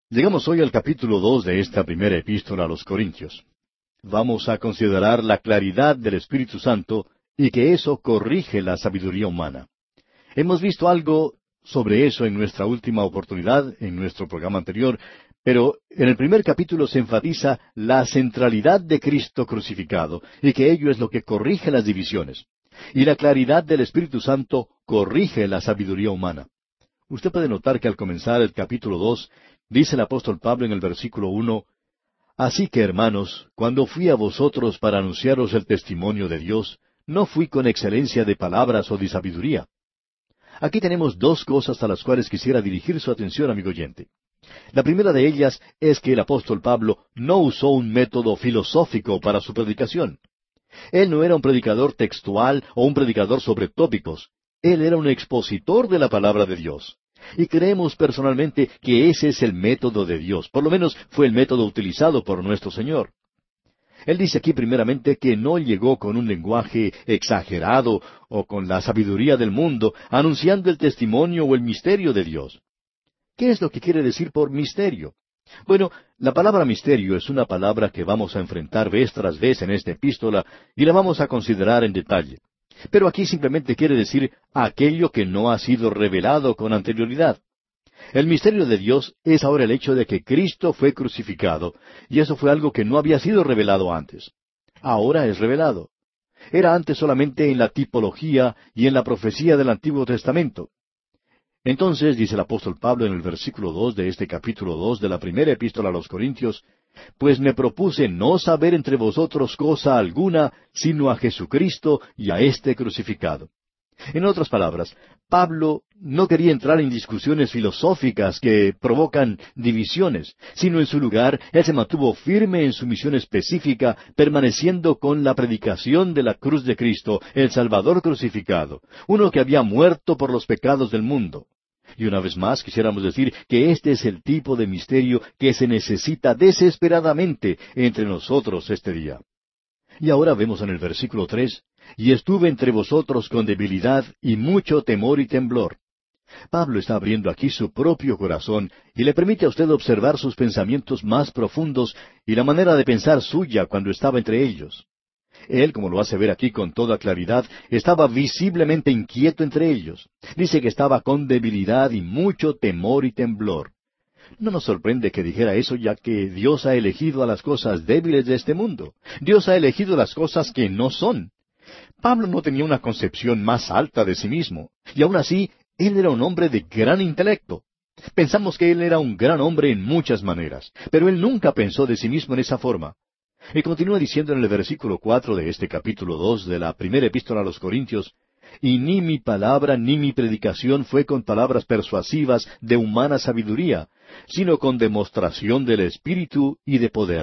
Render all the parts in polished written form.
Llegamos hoy al capítulo 2 de esta primera epístola a los Corintios. Vamos a considerar la claridad del Espíritu Santo y que eso corrige la sabiduría humana. Hemos visto algo sobre eso en nuestra última oportunidad, en nuestro programa anterior, pero en el primer capítulo se enfatiza la centralidad de Cristo crucificado y que ello es lo que corrige las divisiones. Y la claridad del Espíritu Santo corrige la sabiduría humana. Usted puede notar que al comenzar el capítulo 2, dice el apóstol Pablo en el versículo 1, Así que, hermanos, cuando fui a vosotros para anunciaros el testimonio de Dios, no fui con excelencia de palabras o de sabiduría. Aquí tenemos dos cosas a las cuales quisiera dirigir su atención, amigo oyente. La primera de ellas es que el apóstol Pablo no usó un método filosófico para su predicación. Él no era un predicador textual o un predicador sobre tópicos. Él era un expositor de la palabra de Dios. Y creemos personalmente que ese es el método de Dios. Por lo menos fue el método utilizado por nuestro Señor. Él dice aquí primeramente que no llegó con un lenguaje exagerado o con la sabiduría del mundo, anunciando el testimonio o el misterio de Dios. ¿Qué es lo que quiere decir por misterio? Bueno, la palabra misterio es una palabra que vamos a enfrentar vez tras vez en esta epístola y la vamos a considerar en detalle. Pero aquí simplemente quiere decir aquello que no ha sido revelado con anterioridad. El misterio de Dios es ahora el hecho de que Cristo fue crucificado, y eso fue algo que no había sido revelado antes. Ahora es revelado. Era antes solamente en la tipología y en la profecía del Antiguo Testamento. Entonces, dice el apóstol Pablo en el versículo 2 de este capítulo 2 de la primera epístola a los Corintios, Pues me propuse no saber entre vosotros cosa alguna, sino a Jesucristo y a este crucificado. En otras palabras, Pablo no quería entrar en discusiones filosóficas que provocan divisiones, sino en su lugar, él se mantuvo firme en su misión específica, permaneciendo con la predicación de la cruz de Cristo, el Salvador crucificado, uno que había muerto por los pecados del mundo. Y una vez más quisiéramos decir que este es el tipo de misterio que se necesita desesperadamente entre nosotros este día. Y ahora vemos en el versículo 3, Y estuve entre vosotros con debilidad y mucho temor y temblor. Pablo está abriendo aquí su propio corazón y le permite a usted observar sus pensamientos más profundos y la manera de pensar suya cuando estaba entre ellos. Él, como lo hace ver aquí con toda claridad, estaba visiblemente inquieto entre ellos. Dice que estaba con debilidad y mucho temor y temblor. No nos sorprende que dijera eso, ya que Dios ha elegido a las cosas débiles de este mundo. Dios ha elegido las cosas que no son. Pablo no tenía una concepción más alta de sí mismo, y aun así, él era un hombre de gran intelecto. Pensamos que él era un gran hombre en muchas maneras, pero él nunca pensó de sí mismo en esa forma. Y continúa diciendo en el versículo 4 de este capítulo 2 de la primera epístola a los Corintios, Y ni mi palabra ni mi predicación fue con palabras persuasivas de humana sabiduría, sino con demostración del Espíritu y de poder.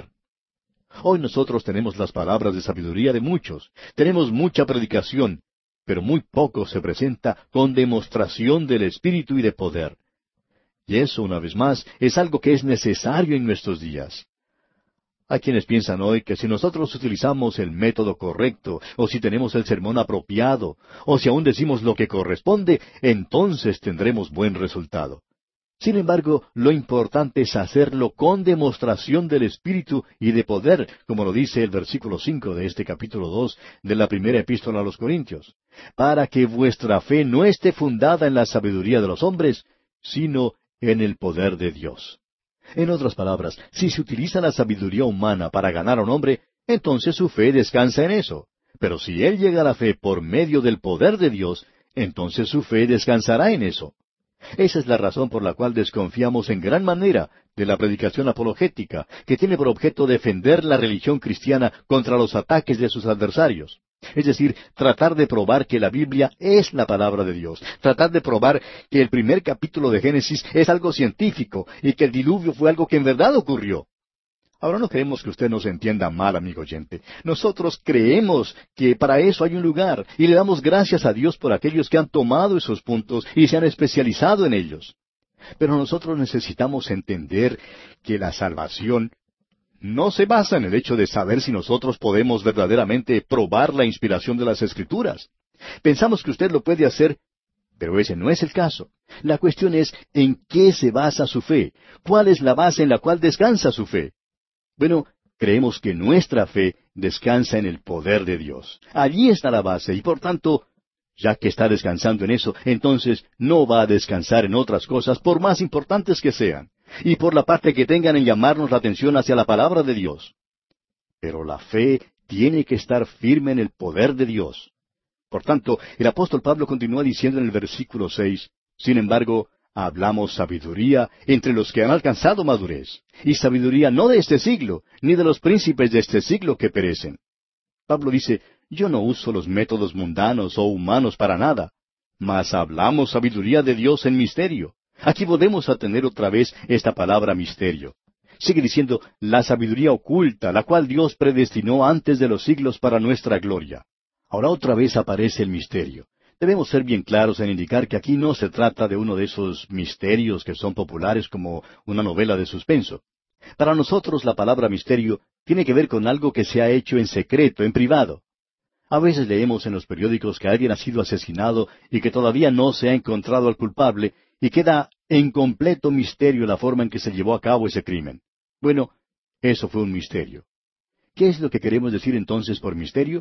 Hoy nosotros tenemos las palabras de sabiduría de muchos, tenemos mucha predicación, pero muy poco se presenta con demostración del Espíritu y de poder. Y eso, una vez más, es algo que es necesario en nuestros días. Hay quienes piensan hoy que si nosotros utilizamos el método correcto, o si tenemos el sermón apropiado, o si aún decimos lo que corresponde, entonces tendremos buen resultado. Sin embargo, lo importante es hacerlo con demostración del Espíritu y de poder, como lo dice el versículo 5 de este capítulo 2 de la primera epístola a los Corintios, para que vuestra fe no esté fundada en la sabiduría de los hombres, sino en el poder de Dios. En otras palabras, si se utiliza la sabiduría humana para ganar a un hombre, entonces su fe descansa en eso. Pero si él llega a la fe por medio del poder de Dios, entonces su fe descansará en eso. Esa es la razón por la cual desconfiamos en gran manera de la predicación apologética, que tiene por objeto defender la religión cristiana contra los ataques de sus adversarios. Es decir, tratar de probar que la Biblia es la palabra de Dios, tratar de probar que el primer capítulo de Génesis es algo científico y que el diluvio fue algo que en verdad ocurrió. Ahora no queremos que usted nos entienda mal, amigo oyente. Nosotros creemos que para eso hay un lugar y le damos gracias a Dios por aquellos que han tomado esos puntos y se han especializado en ellos. Pero nosotros necesitamos entender que la salvación no se basa en el hecho de saber si nosotros podemos verdaderamente probar la inspiración de las Escrituras. Pensamos que usted lo puede hacer Pero ese no es el caso. La cuestión es en qué se basa su fe. ¿Cuál es la base en la cual descansa su fe? Bueno, creemos que nuestra fe descansa en el poder de Dios. Allí está la base y por tanto, ya que está descansando en eso, entonces no va a descansar en otras cosas por más importantes que sean, y por la parte que tengan en llamarnos la atención hacia la palabra de Dios. Pero la fe tiene que estar firme en el poder de Dios. Por tanto, el apóstol Pablo continúa diciendo en el versículo 6, sin embargo, hablamos sabiduría entre los que han alcanzado madurez, y sabiduría no de este siglo, ni de los príncipes de este siglo que perecen. Pablo dice, yo no uso los métodos mundanos o humanos para nada, mas hablamos sabiduría de Dios en misterio. Aquí volvemos a tener otra vez esta palabra misterio. Sigue diciendo, la sabiduría oculta, la cual Dios predestinó antes de los siglos para nuestra gloria. Ahora otra vez aparece el misterio. Debemos ser bien claros en indicar que aquí no se trata de uno de esos misterios que son populares como una novela de suspenso. Para nosotros la palabra misterio tiene que ver con algo que se ha hecho en secreto, en privado. A veces leemos en los periódicos que alguien ha sido asesinado y que todavía no se ha encontrado al culpable y queda en completo misterio la forma en que se llevó a cabo ese crimen. Bueno, eso fue un misterio. ¿Qué es lo que queremos decir entonces por misterio?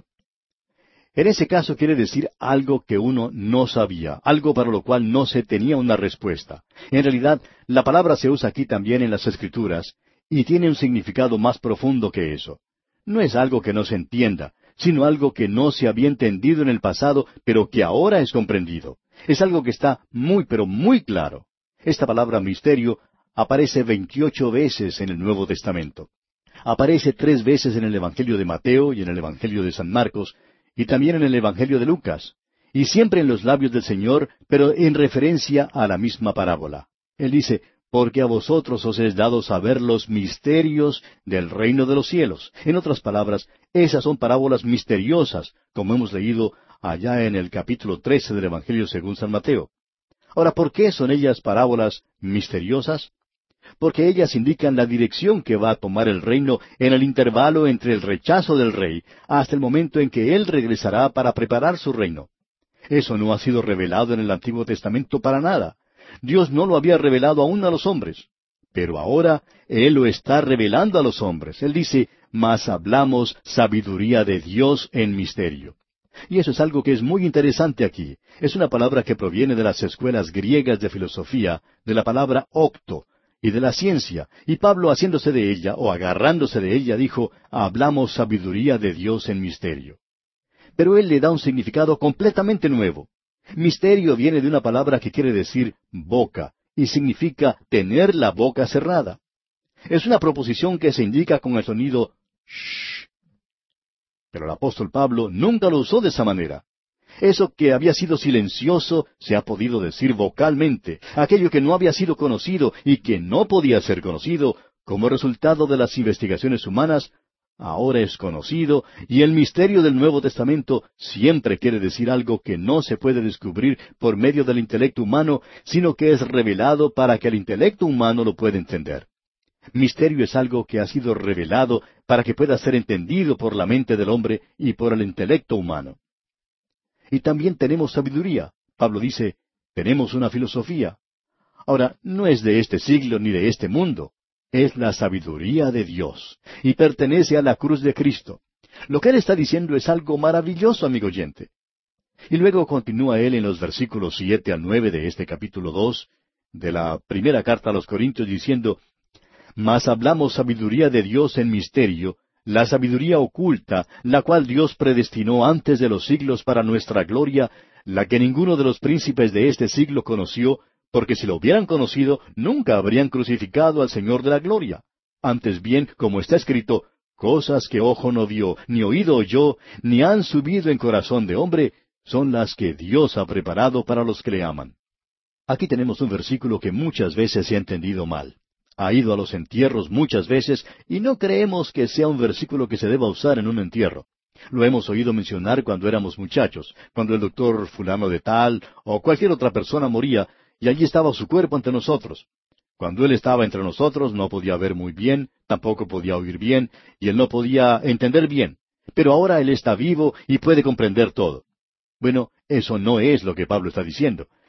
En ese caso quiere decir algo que uno no sabía, algo para lo cual no se tenía una respuesta. En realidad, la palabra se usa aquí también en las Escrituras y tiene un significado más profundo que eso. No es algo que no se entienda, sino algo que no se había entendido en el pasado, pero que ahora es comprendido. Es algo que está muy, pero muy claro. Esta palabra misterio aparece 28 veces en el Nuevo Testamento. Aparece 3 veces en el Evangelio de Mateo y en el Evangelio de San Marcos, y también en el Evangelio de Lucas, y siempre en los labios del Señor, pero en referencia a la misma parábola. Él dice, porque a vosotros os es dado saber los misterios del reino de los cielos. En otras palabras, esas son parábolas misteriosas, como hemos leído allá en el capítulo 13 del Evangelio según San Mateo. Ahora, ¿por qué son ellas parábolas misteriosas? Porque ellas indican la dirección que va a tomar el reino en el intervalo entre el rechazo del rey hasta el momento en que él regresará para preparar su reino. Eso no ha sido revelado en el Antiguo Testamento para nada. Dios no lo había revelado aún a los hombres. Pero ahora Él lo está revelando a los hombres. Él dice, mas hablamos sabiduría de Dios en misterio. Y eso es algo que es muy interesante aquí. Es una palabra que proviene de las escuelas griegas de filosofía, de la palabra octo, y de la ciencia, y Pablo haciéndose de ella, o agarrándose de ella, dijo, hablamos sabiduría de Dios en misterio. Pero él le da un significado completamente nuevo. Misterio viene de una palabra que quiere decir boca, y significa tener la boca cerrada. Es una proposición que se indica con el sonido shh. Pero el apóstol Pablo nunca lo usó de esa manera. Eso que había sido silencioso se ha podido decir vocalmente. Aquello que no había sido conocido y que no podía ser conocido como resultado de las investigaciones humanas, ahora es conocido, y el misterio del Nuevo Testamento siempre quiere decir algo que no se puede descubrir por medio del intelecto humano, sino que es revelado para que el intelecto humano lo pueda entender. Misterio es algo que ha sido revelado para que pueda ser entendido por la mente del hombre y por el intelecto humano. Y también tenemos sabiduría. Pablo dice, tenemos una filosofía. Ahora, no es de este siglo ni de este mundo. Es la sabiduría de Dios, y pertenece a la cruz de Cristo. Lo que él está diciendo es algo maravilloso, amigo oyente. Y luego continúa él en los versículos 7 al 9 de este capítulo 2, de la primera carta a los Corintios, diciendo, mas hablamos sabiduría de Dios en misterio, la sabiduría oculta, la cual Dios predestinó antes de los siglos para nuestra gloria, la que ninguno de los príncipes de este siglo conoció, porque si lo hubieran conocido, nunca habrían crucificado al Señor de la gloria. Antes bien, como está escrito, cosas que ojo no vio, ni oído oyó, ni han subido en corazón de hombre, son las que Dios ha preparado para los que le aman. Aquí tenemos un versículo que muchas veces se ha entendido mal. Ha ido a los entierros muchas veces y no creemos que sea un versículo que se deba usar en un entierro. Lo hemos oído mencionar cuando éramos muchachos, cuando el doctor fulano de tal o cualquier otra persona moría y allí estaba su cuerpo ante nosotros. Cuando él estaba entre nosotros no podía ver muy bien, tampoco podía oír bien y él no podía entender bien. Pero ahora él está vivo y puede comprender todo. Bueno, eso no es lo que Pablo está diciendo.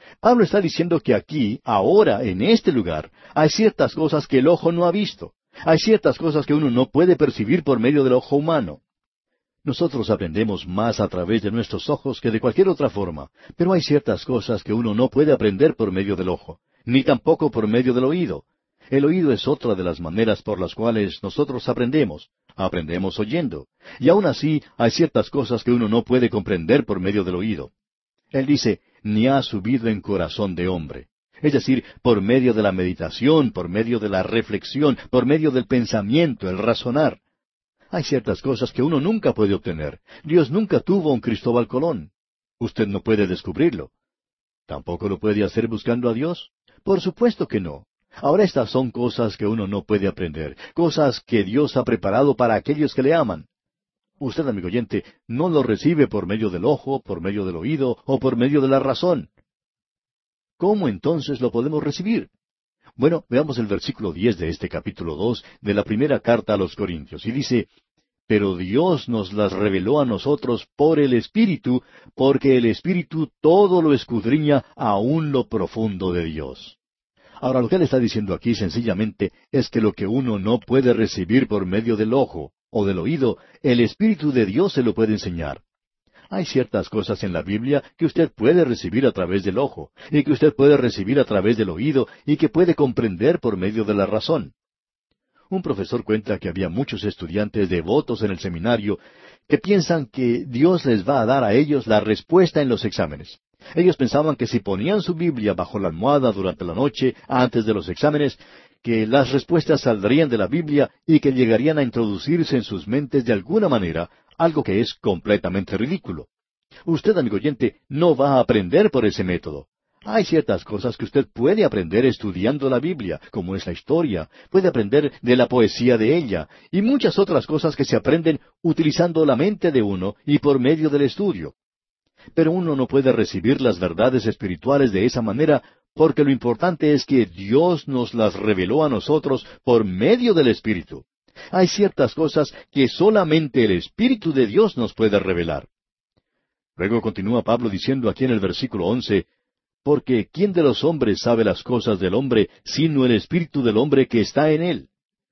Pablo está diciendo que aquí, ahora, en este lugar, hay ciertas cosas que el ojo no ha visto. Hay ciertas cosas que uno no puede percibir por medio del ojo humano. Nosotros aprendemos más a través de nuestros ojos que de cualquier otra forma, pero hay ciertas cosas que uno no puede aprender por medio del ojo, ni tampoco por medio del oído. El oído es otra de las maneras por las cuales nosotros aprendemos. Aprendemos oyendo. Y aún así hay ciertas cosas que uno no puede comprender por medio del oído. Él dice, ni ha subido en corazón de hombre. Es decir, por medio de la meditación, por medio de la reflexión, por medio del pensamiento, el razonar. Hay ciertas cosas que uno nunca puede obtener. Dios nunca tuvo un Cristóbal Colón. Usted no puede descubrirlo. ¿Tampoco lo puede hacer buscando a Dios? Por supuesto que no. Ahora estas son cosas que uno no puede aprender, cosas que Dios ha preparado para aquellos que le aman. Usted, amigo oyente, no lo recibe por medio del ojo, por medio del oído o por medio de la razón. ¿Cómo entonces lo podemos recibir? Bueno, veamos el versículo 10 de este capítulo 2 de la primera carta a los Corintios, y dice, pero Dios nos las reveló a nosotros por el Espíritu, porque el Espíritu todo lo escudriña aún lo profundo de Dios. Ahora, lo que él está diciendo aquí sencillamente es que lo que uno no puede recibir por medio del ojo o del oído, el Espíritu de Dios se lo puede enseñar. Hay ciertas cosas en la Biblia que usted puede recibir a través del ojo, y que usted puede recibir a través del oído, y que puede comprender por medio de la razón. Un profesor cuenta que había muchos estudiantes devotos en el seminario que piensan que Dios les va a dar a ellos la respuesta en los exámenes. Ellos pensaban que si ponían su Biblia bajo la almohada durante la noche, antes de los exámenes, que las respuestas saldrían de la Biblia y que llegarían a introducirse en sus mentes de alguna manera, algo que es completamente ridículo. Usted, amigo oyente, no va a aprender por ese método. Hay ciertas cosas que usted puede aprender estudiando la Biblia, como es la historia, puede aprender de la poesía de ella, y muchas otras cosas que se aprenden utilizando la mente de uno y por medio del estudio. Pero uno no puede recibir las verdades espirituales de esa manera, porque lo importante es que Dios nos las reveló a nosotros por medio del Espíritu. Hay ciertas cosas que solamente el Espíritu de Dios nos puede revelar. Luego continúa Pablo diciendo aquí en el versículo 11, porque ¿quién de los hombres sabe las cosas del hombre, sino el Espíritu del hombre que está en él?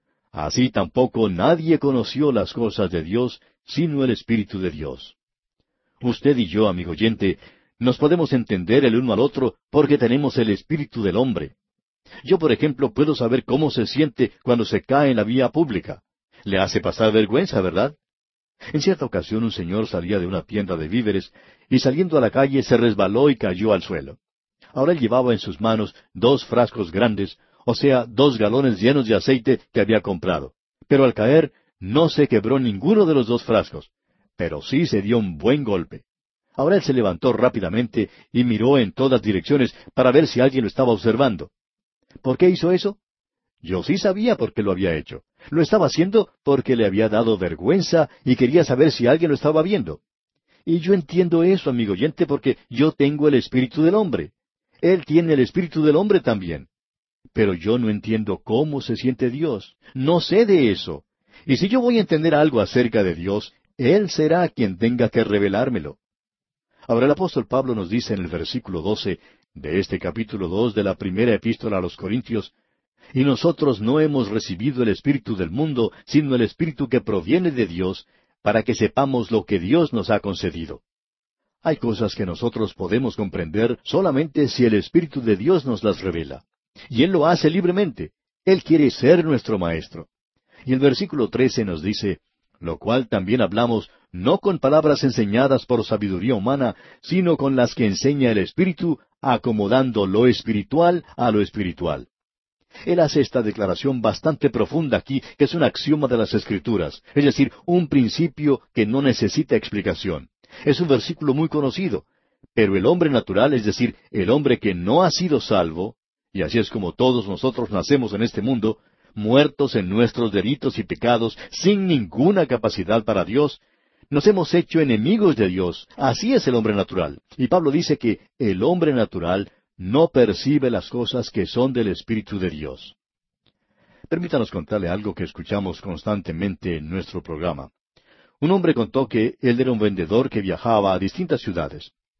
Así tampoco nadie conoció las cosas de Dios, sino el Espíritu de Dios. Usted y yo, amigo oyente, nos podemos entender el uno al otro porque tenemos el Espíritu del hombre. Yo, por ejemplo, puedo saber cómo se siente cuando se cae en la vía pública. Le hace pasar vergüenza, ¿verdad? En cierta ocasión un señor salía de una tienda de víveres y saliendo a la calle se resbaló y cayó al suelo. Ahora él llevaba en sus manos 2 frascos grandes, o sea, 2 galones llenos de aceite que había comprado. Pero al caer no se quebró ninguno de los 2 frascos, pero sí se dio un buen golpe. Ahora él se levantó rápidamente y miró en todas direcciones para ver si alguien lo estaba observando. ¿Por qué hizo eso? Yo sí sabía por qué lo había hecho. Lo estaba haciendo porque le había dado vergüenza y quería saber si alguien lo estaba viendo. Y yo entiendo eso, amigo oyente, porque yo tengo el espíritu del hombre. Él tiene el espíritu del hombre también. Pero yo no entiendo cómo se siente Dios. No sé de eso. Y si yo voy a entender algo acerca de Dios, Él será quien tenga que revelármelo. Ahora el apóstol Pablo nos dice en el versículo 12 de este capítulo 2 de la primera epístola a los Corintios, y nosotros no hemos recibido el espíritu del mundo, sino el espíritu que proviene de Dios, para que sepamos lo que Dios nos ha concedido. Hay cosas que nosotros podemos comprender solamente si el Espíritu de Dios nos las revela. Y Él lo hace libremente. Él quiere ser nuestro Maestro. Y el versículo 13 nos dice, lo cual también hablamos no con palabras enseñadas por sabiduría humana, sino con las que enseña el Espíritu, acomodando lo espiritual a lo espiritual. Él hace esta declaración bastante profunda aquí, que es un axioma de las Escrituras, es decir, un principio que no necesita explicación. Es un versículo muy conocido, pero el hombre natural, es decir, el hombre que no ha sido salvo, y así es como todos nosotros nacemos en este mundo, muertos en nuestros delitos y pecados, sin ninguna capacidad para Dios, nos hemos hecho enemigos de Dios. Así es el hombre natural. Y Pablo dice que el hombre natural no percibe las cosas que son del Espíritu de Dios. Permítanos contarle algo que escuchamos constantemente en nuestro programa. Un hombre contó que él era un vendedor que viajaba a distintas ciudades.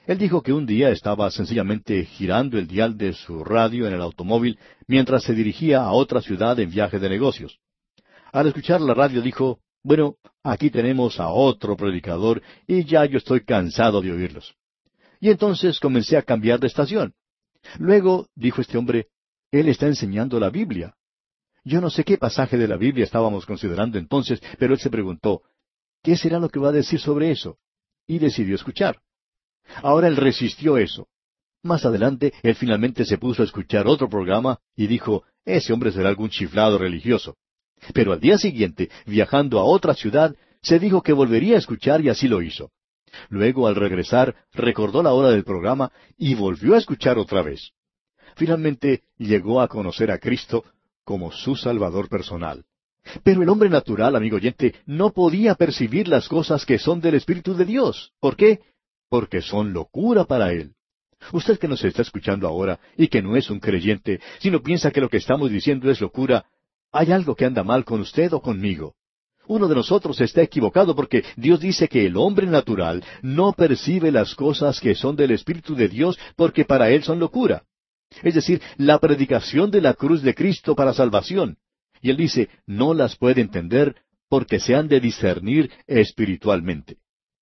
Él dijo que un día estaba sencillamente girando el dial de su radio en el automóvil mientras se dirigía a otra ciudad en viaje de negocios. Al escuchar la radio dijo, bueno, aquí tenemos a otro predicador y ya yo estoy cansado de oírlos. Y entonces comencé a cambiar de estación. Luego, dijo este hombre, él está enseñando la Biblia. Yo no sé qué pasaje de la Biblia estábamos considerando entonces, pero él se preguntó, ¿qué será lo que va a decir sobre eso? Y decidió escuchar. Ahora él resistió eso. Más adelante, él finalmente se puso a escuchar otro programa y dijo, ese hombre será algún chiflado religioso. Pero al día siguiente, viajando a otra ciudad, se dijo que volvería a escuchar y así lo hizo. Luego, al regresar, recordó la hora del programa y volvió a escuchar otra vez. Finalmente, llegó a conocer a Cristo como su Salvador personal. Pero el hombre natural, amigo oyente, no podía percibir las cosas que son del Espíritu de Dios. ¿Por qué? Porque son locura para él. Usted que nos está escuchando ahora y que no es un creyente, sino piensa que lo que estamos diciendo es locura, hay algo que anda mal con usted o conmigo. Uno de nosotros está equivocado porque Dios dice que el hombre natural no percibe las cosas que son del Espíritu de Dios porque para él son locura. Es decir, la predicación de la cruz de Cristo para salvación. Y él dice, no las puede entender porque se han de discernir espiritualmente.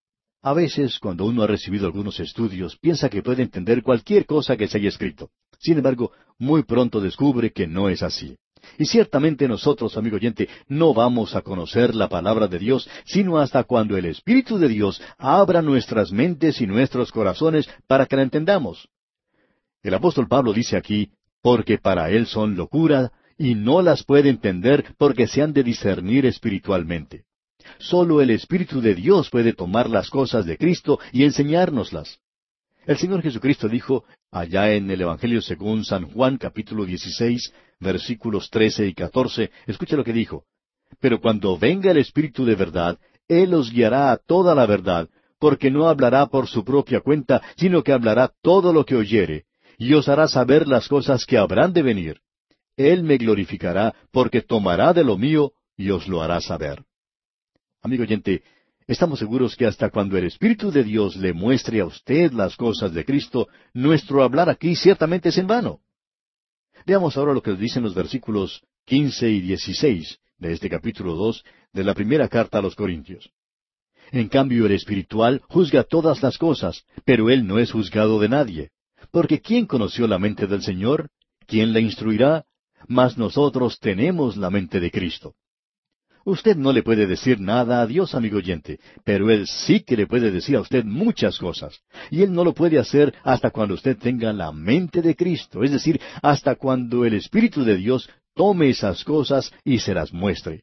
A veces, cuando uno ha recibido algunos estudios, piensa que puede entender cualquier cosa que se haya escrito. Sin embargo, muy pronto descubre que no es así. Y ciertamente nosotros, amigo oyente, no vamos a conocer la palabra de Dios, sino hasta cuando el Espíritu de Dios abra nuestras mentes y nuestros corazones para que la entendamos. El apóstol Pablo dice aquí, porque para él son locura, y no las puede entender porque se han de discernir espiritualmente. Solo el Espíritu de Dios puede tomar las cosas de Cristo y enseñárnoslas. El Señor Jesucristo dijo, allá en el Evangelio según San Juan, capítulo 16, versículos 13 y 14, escuche lo que dijo. Pero cuando venga el Espíritu de verdad, Él os guiará a toda la verdad, porque no hablará por su propia cuenta, sino que hablará todo lo que oyere, y os hará saber las cosas que habrán de venir. Él me glorificará, porque tomará de lo mío y os lo hará saber. Amigo oyente, estamos seguros que hasta cuando el Espíritu de Dios le muestre a usted las cosas de Cristo, nuestro hablar aquí ciertamente es en vano. Veamos ahora lo que dicen los versículos 15 y 16 de este capítulo 2 de la primera carta a los Corintios. En cambio, el espiritual juzga todas las cosas, pero él no es juzgado de nadie. Porque ¿quién conoció la mente del Señor? ¿Quién la instruirá? Mas nosotros tenemos la mente de Cristo. Usted no le puede decir nada a Dios, amigo oyente, pero Él sí que le puede decir a usted muchas cosas. Y Él no lo puede hacer hasta cuando usted tenga la mente de Cristo, es decir, hasta cuando el Espíritu de Dios tome esas cosas y se las muestre.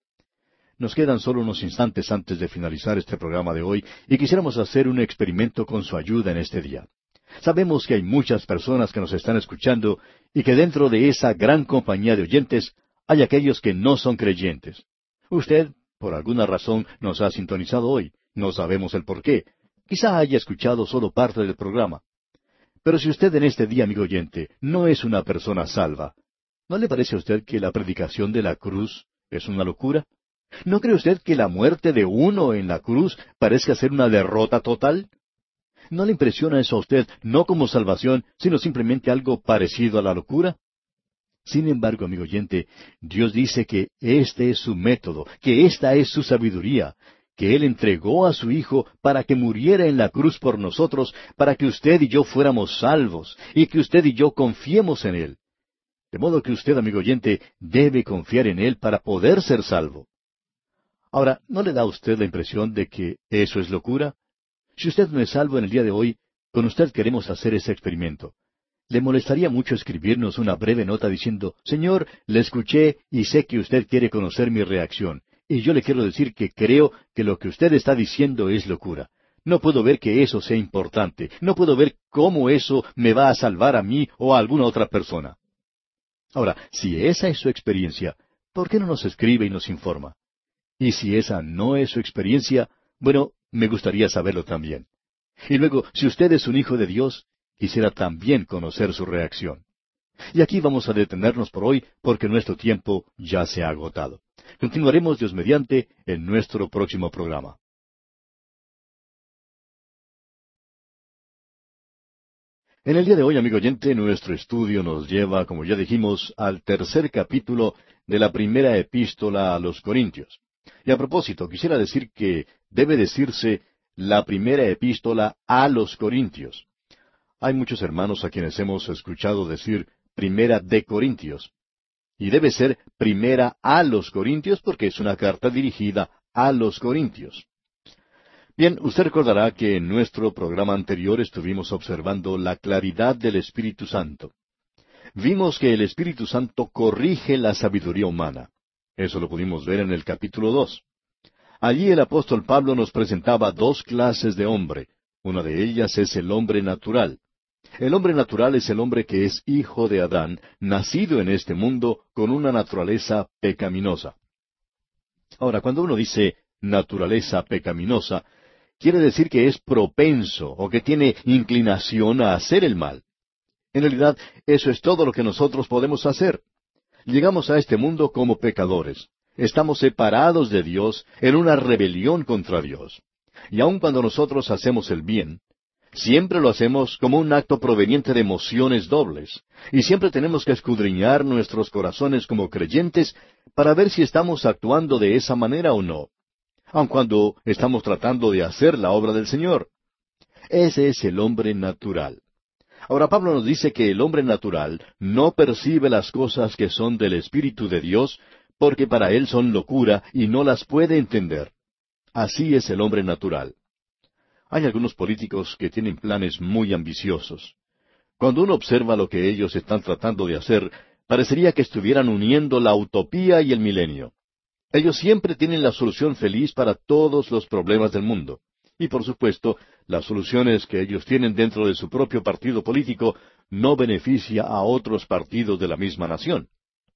Nos quedan solo unos instantes antes de finalizar este programa de hoy y quisiéramos hacer un experimento con su ayuda en este día. Sabemos que hay muchas personas que nos están escuchando y que dentro de esa gran compañía de oyentes hay aquellos que no son creyentes. Usted, por alguna razón, nos ha sintonizado hoy. No sabemos el por qué. Quizá haya escuchado solo parte del programa. Pero si usted en este día, amigo oyente, no es una persona salva, ¿no le parece a usted que la predicación de la cruz es una locura? ¿No cree usted que la muerte de uno en la cruz parezca ser una derrota total? ¿No le impresiona eso a usted no como salvación, sino simplemente algo parecido a la locura? Sin embargo, amigo oyente, Dios dice que este es su método, que esta es su sabiduría, que Él entregó a su Hijo para que muriera en la cruz por nosotros, para que usted y yo fuéramos salvos, y que usted y yo confiemos en Él. De modo que usted, amigo oyente, debe confiar en Él para poder ser salvo. Ahora, ¿no le da a usted la impresión de que eso es locura? Si usted no es salvo en el día de hoy, con usted queremos hacer ese experimento. ¿Le molestaría mucho escribirnos una breve nota diciendo, Señor, le escuché y sé que usted quiere conocer mi reacción, y yo le quiero decir que creo que lo que usted está diciendo es locura? No puedo ver que eso sea importante, no puedo ver cómo eso me va a salvar a mí o a alguna otra persona. Ahora, si esa es su experiencia, ¿por qué no nos escribe y nos informa? Y si esa no es su experiencia, bueno, me gustaría saberlo también. Y luego, si usted es un hijo de Dios, quisiera también conocer su reacción. Y aquí vamos a detenernos por hoy porque nuestro tiempo ya se ha agotado. Continuaremos, Dios mediante, en nuestro próximo programa. En el día de hoy, amigo oyente, nuestro estudio nos lleva, como ya dijimos, al tercer capítulo de la primera epístola a los Corintios. Y a propósito, quisiera decir que debe decirse la primera epístola a los Corintios. Hay muchos hermanos a quienes hemos escuchado decir primera de Corintios. Y debe ser primera a los Corintios porque es una carta dirigida a los Corintios. Bien, usted recordará que en nuestro programa anterior estuvimos observando la claridad del Espíritu Santo. Vimos que el Espíritu Santo corrige la sabiduría humana. Eso lo pudimos ver en el capítulo 2. Allí el apóstol Pablo nos presentaba dos clases de hombre. Una de ellas es el hombre natural. El hombre natural es el hombre que es hijo de Adán, nacido en este mundo con una naturaleza pecaminosa. Ahora, cuando uno dice naturaleza pecaminosa, quiere decir que es propenso o que tiene inclinación a hacer el mal. En realidad, eso es todo lo que nosotros podemos hacer. Llegamos a este mundo como pecadores. Estamos separados de Dios en una rebelión contra Dios. Y aun cuando nosotros hacemos el bien, siempre lo hacemos como un acto proveniente de emociones dobles. Y siempre tenemos que escudriñar nuestros corazones como creyentes para ver si estamos actuando de esa manera o no, aun cuando estamos tratando de hacer la obra del Señor. Ese es el hombre natural. Ahora Pablo nos dice que el hombre natural no percibe las cosas que son del Espíritu de Dios, porque para él son locura y no las puede entender. Así es el hombre natural. Hay algunos políticos que tienen planes muy ambiciosos. Cuando uno observa lo que ellos están tratando de hacer, parecería que estuvieran uniendo la utopía y el milenio. Ellos siempre tienen la solución feliz para todos los problemas del mundo. Y por supuesto, las soluciones que ellos tienen dentro de su propio partido político no beneficia a otros partidos de la misma nación.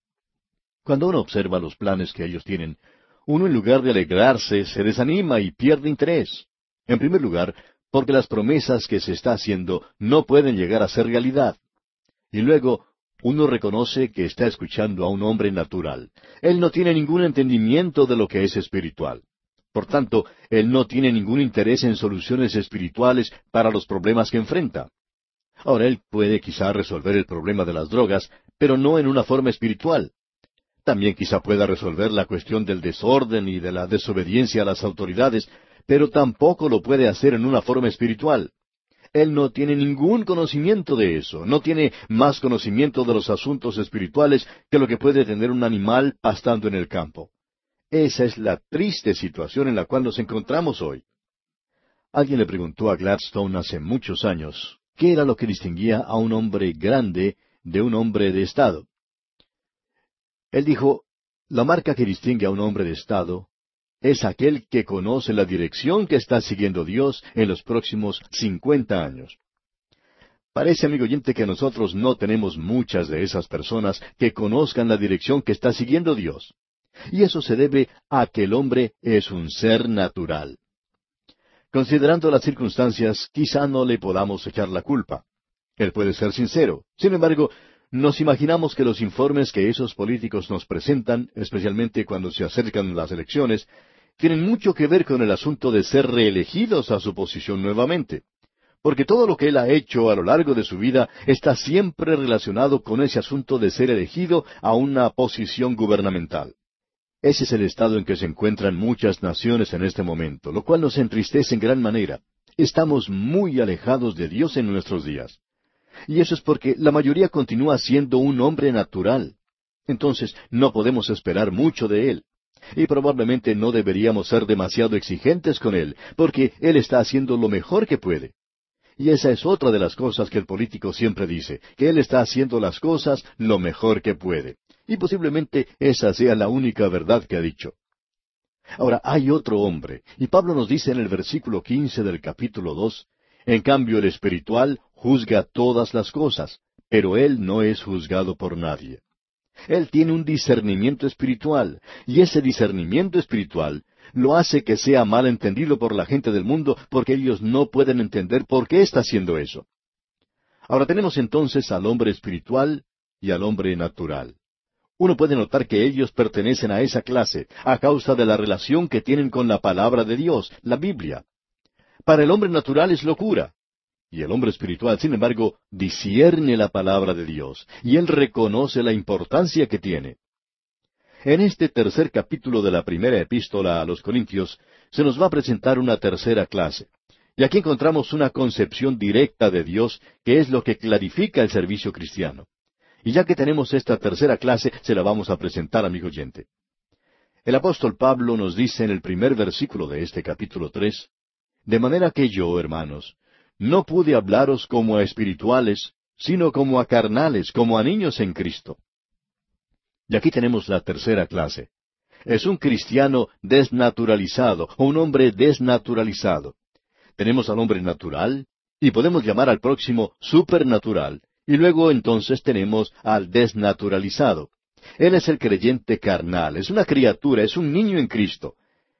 Cuando uno observa los planes que ellos tienen, uno en lugar de alegrarse se desanima y pierde interés. En primer lugar, porque las promesas que se está haciendo no pueden llegar a ser realidad. Y luego, uno reconoce que está escuchando a un hombre natural. Él no tiene ningún entendimiento de lo que es espiritual. Por tanto, él no tiene ningún interés en soluciones espirituales para los problemas que enfrenta. Ahora, él puede quizá resolver el problema de las drogas, pero no en una forma espiritual. También quizá pueda resolver la cuestión del desorden y de la desobediencia a las autoridades, pero tampoco lo puede hacer en una forma espiritual. Él no tiene ningún conocimiento de eso, no tiene más conocimiento de los asuntos espirituales que lo que puede tener un animal pastando en el campo. Esa es la triste situación en la cual nos encontramos hoy. Alguien le preguntó a Gladstone hace muchos años qué era lo que distinguía a un hombre grande de un hombre de Estado. Él dijo, la marca que distingue a un hombre de Estado es aquel que conoce la dirección que está siguiendo Dios en los próximos 50 años. Parece, amigo oyente, que nosotros no tenemos muchas de esas personas que conozcan la dirección que está siguiendo Dios. Y eso se debe a que el hombre es un ser natural. Considerando las circunstancias, quizá no le podamos echar la culpa. Él puede ser sincero. Sin embargo, nos imaginamos que los informes que esos políticos nos presentan, especialmente cuando se acercan las elecciones, tienen mucho que ver con el asunto de ser reelegidos a su posición nuevamente. Porque todo lo que él ha hecho a lo largo de su vida está siempre relacionado con ese asunto de ser elegido a una posición gubernamental. Ese es el estado en que se encuentran muchas naciones en este momento, lo cual nos entristece en gran manera. Estamos muy alejados de Dios en nuestros días. Y eso es porque la mayoría continúa siendo un hombre natural. Entonces, no podemos esperar mucho de él. Y probablemente no deberíamos ser demasiado exigentes con él, porque él está haciendo lo mejor que puede. Y esa es otra de las cosas que el político siempre dice, que él está haciendo las cosas lo mejor que puede. Y posiblemente esa sea la única verdad que ha dicho. Ahora, hay otro hombre, y Pablo nos dice en el versículo 15 del capítulo 2, en cambio el espiritual juzga todas las cosas, pero él no es juzgado por nadie. Él tiene un discernimiento espiritual, y ese discernimiento espiritual lo hace que sea mal entendido por la gente del mundo, porque ellos no pueden entender por qué está haciendo eso. Ahora tenemos entonces al hombre espiritual y al hombre natural. Uno puede notar que ellos pertenecen a esa clase, a causa de la relación que tienen con la palabra de Dios, la Biblia. Para el hombre natural es locura. Y el hombre espiritual, sin embargo, discierne la palabra de Dios, y él reconoce la importancia que tiene. En este tercer capítulo de la primera epístola a los Corintios, se nos va a presentar una tercera clase. Y aquí encontramos una concepción directa de Dios, que es lo que clarifica el servicio cristiano. Y ya que tenemos esta tercera clase, se la vamos a presentar, amigo oyente. El apóstol Pablo nos dice en el primer versículo de este capítulo 3, de manera que yo, hermanos, no pude hablaros como a espirituales, sino como a carnales, como a niños en Cristo. Y aquí tenemos la tercera clase. Es un cristiano desnaturalizado, o un hombre desnaturalizado. Tenemos al hombre natural, y podemos llamar al próximo supernatural, y luego entonces tenemos al desnaturalizado. Él es el creyente carnal, es una criatura, es un niño en Cristo.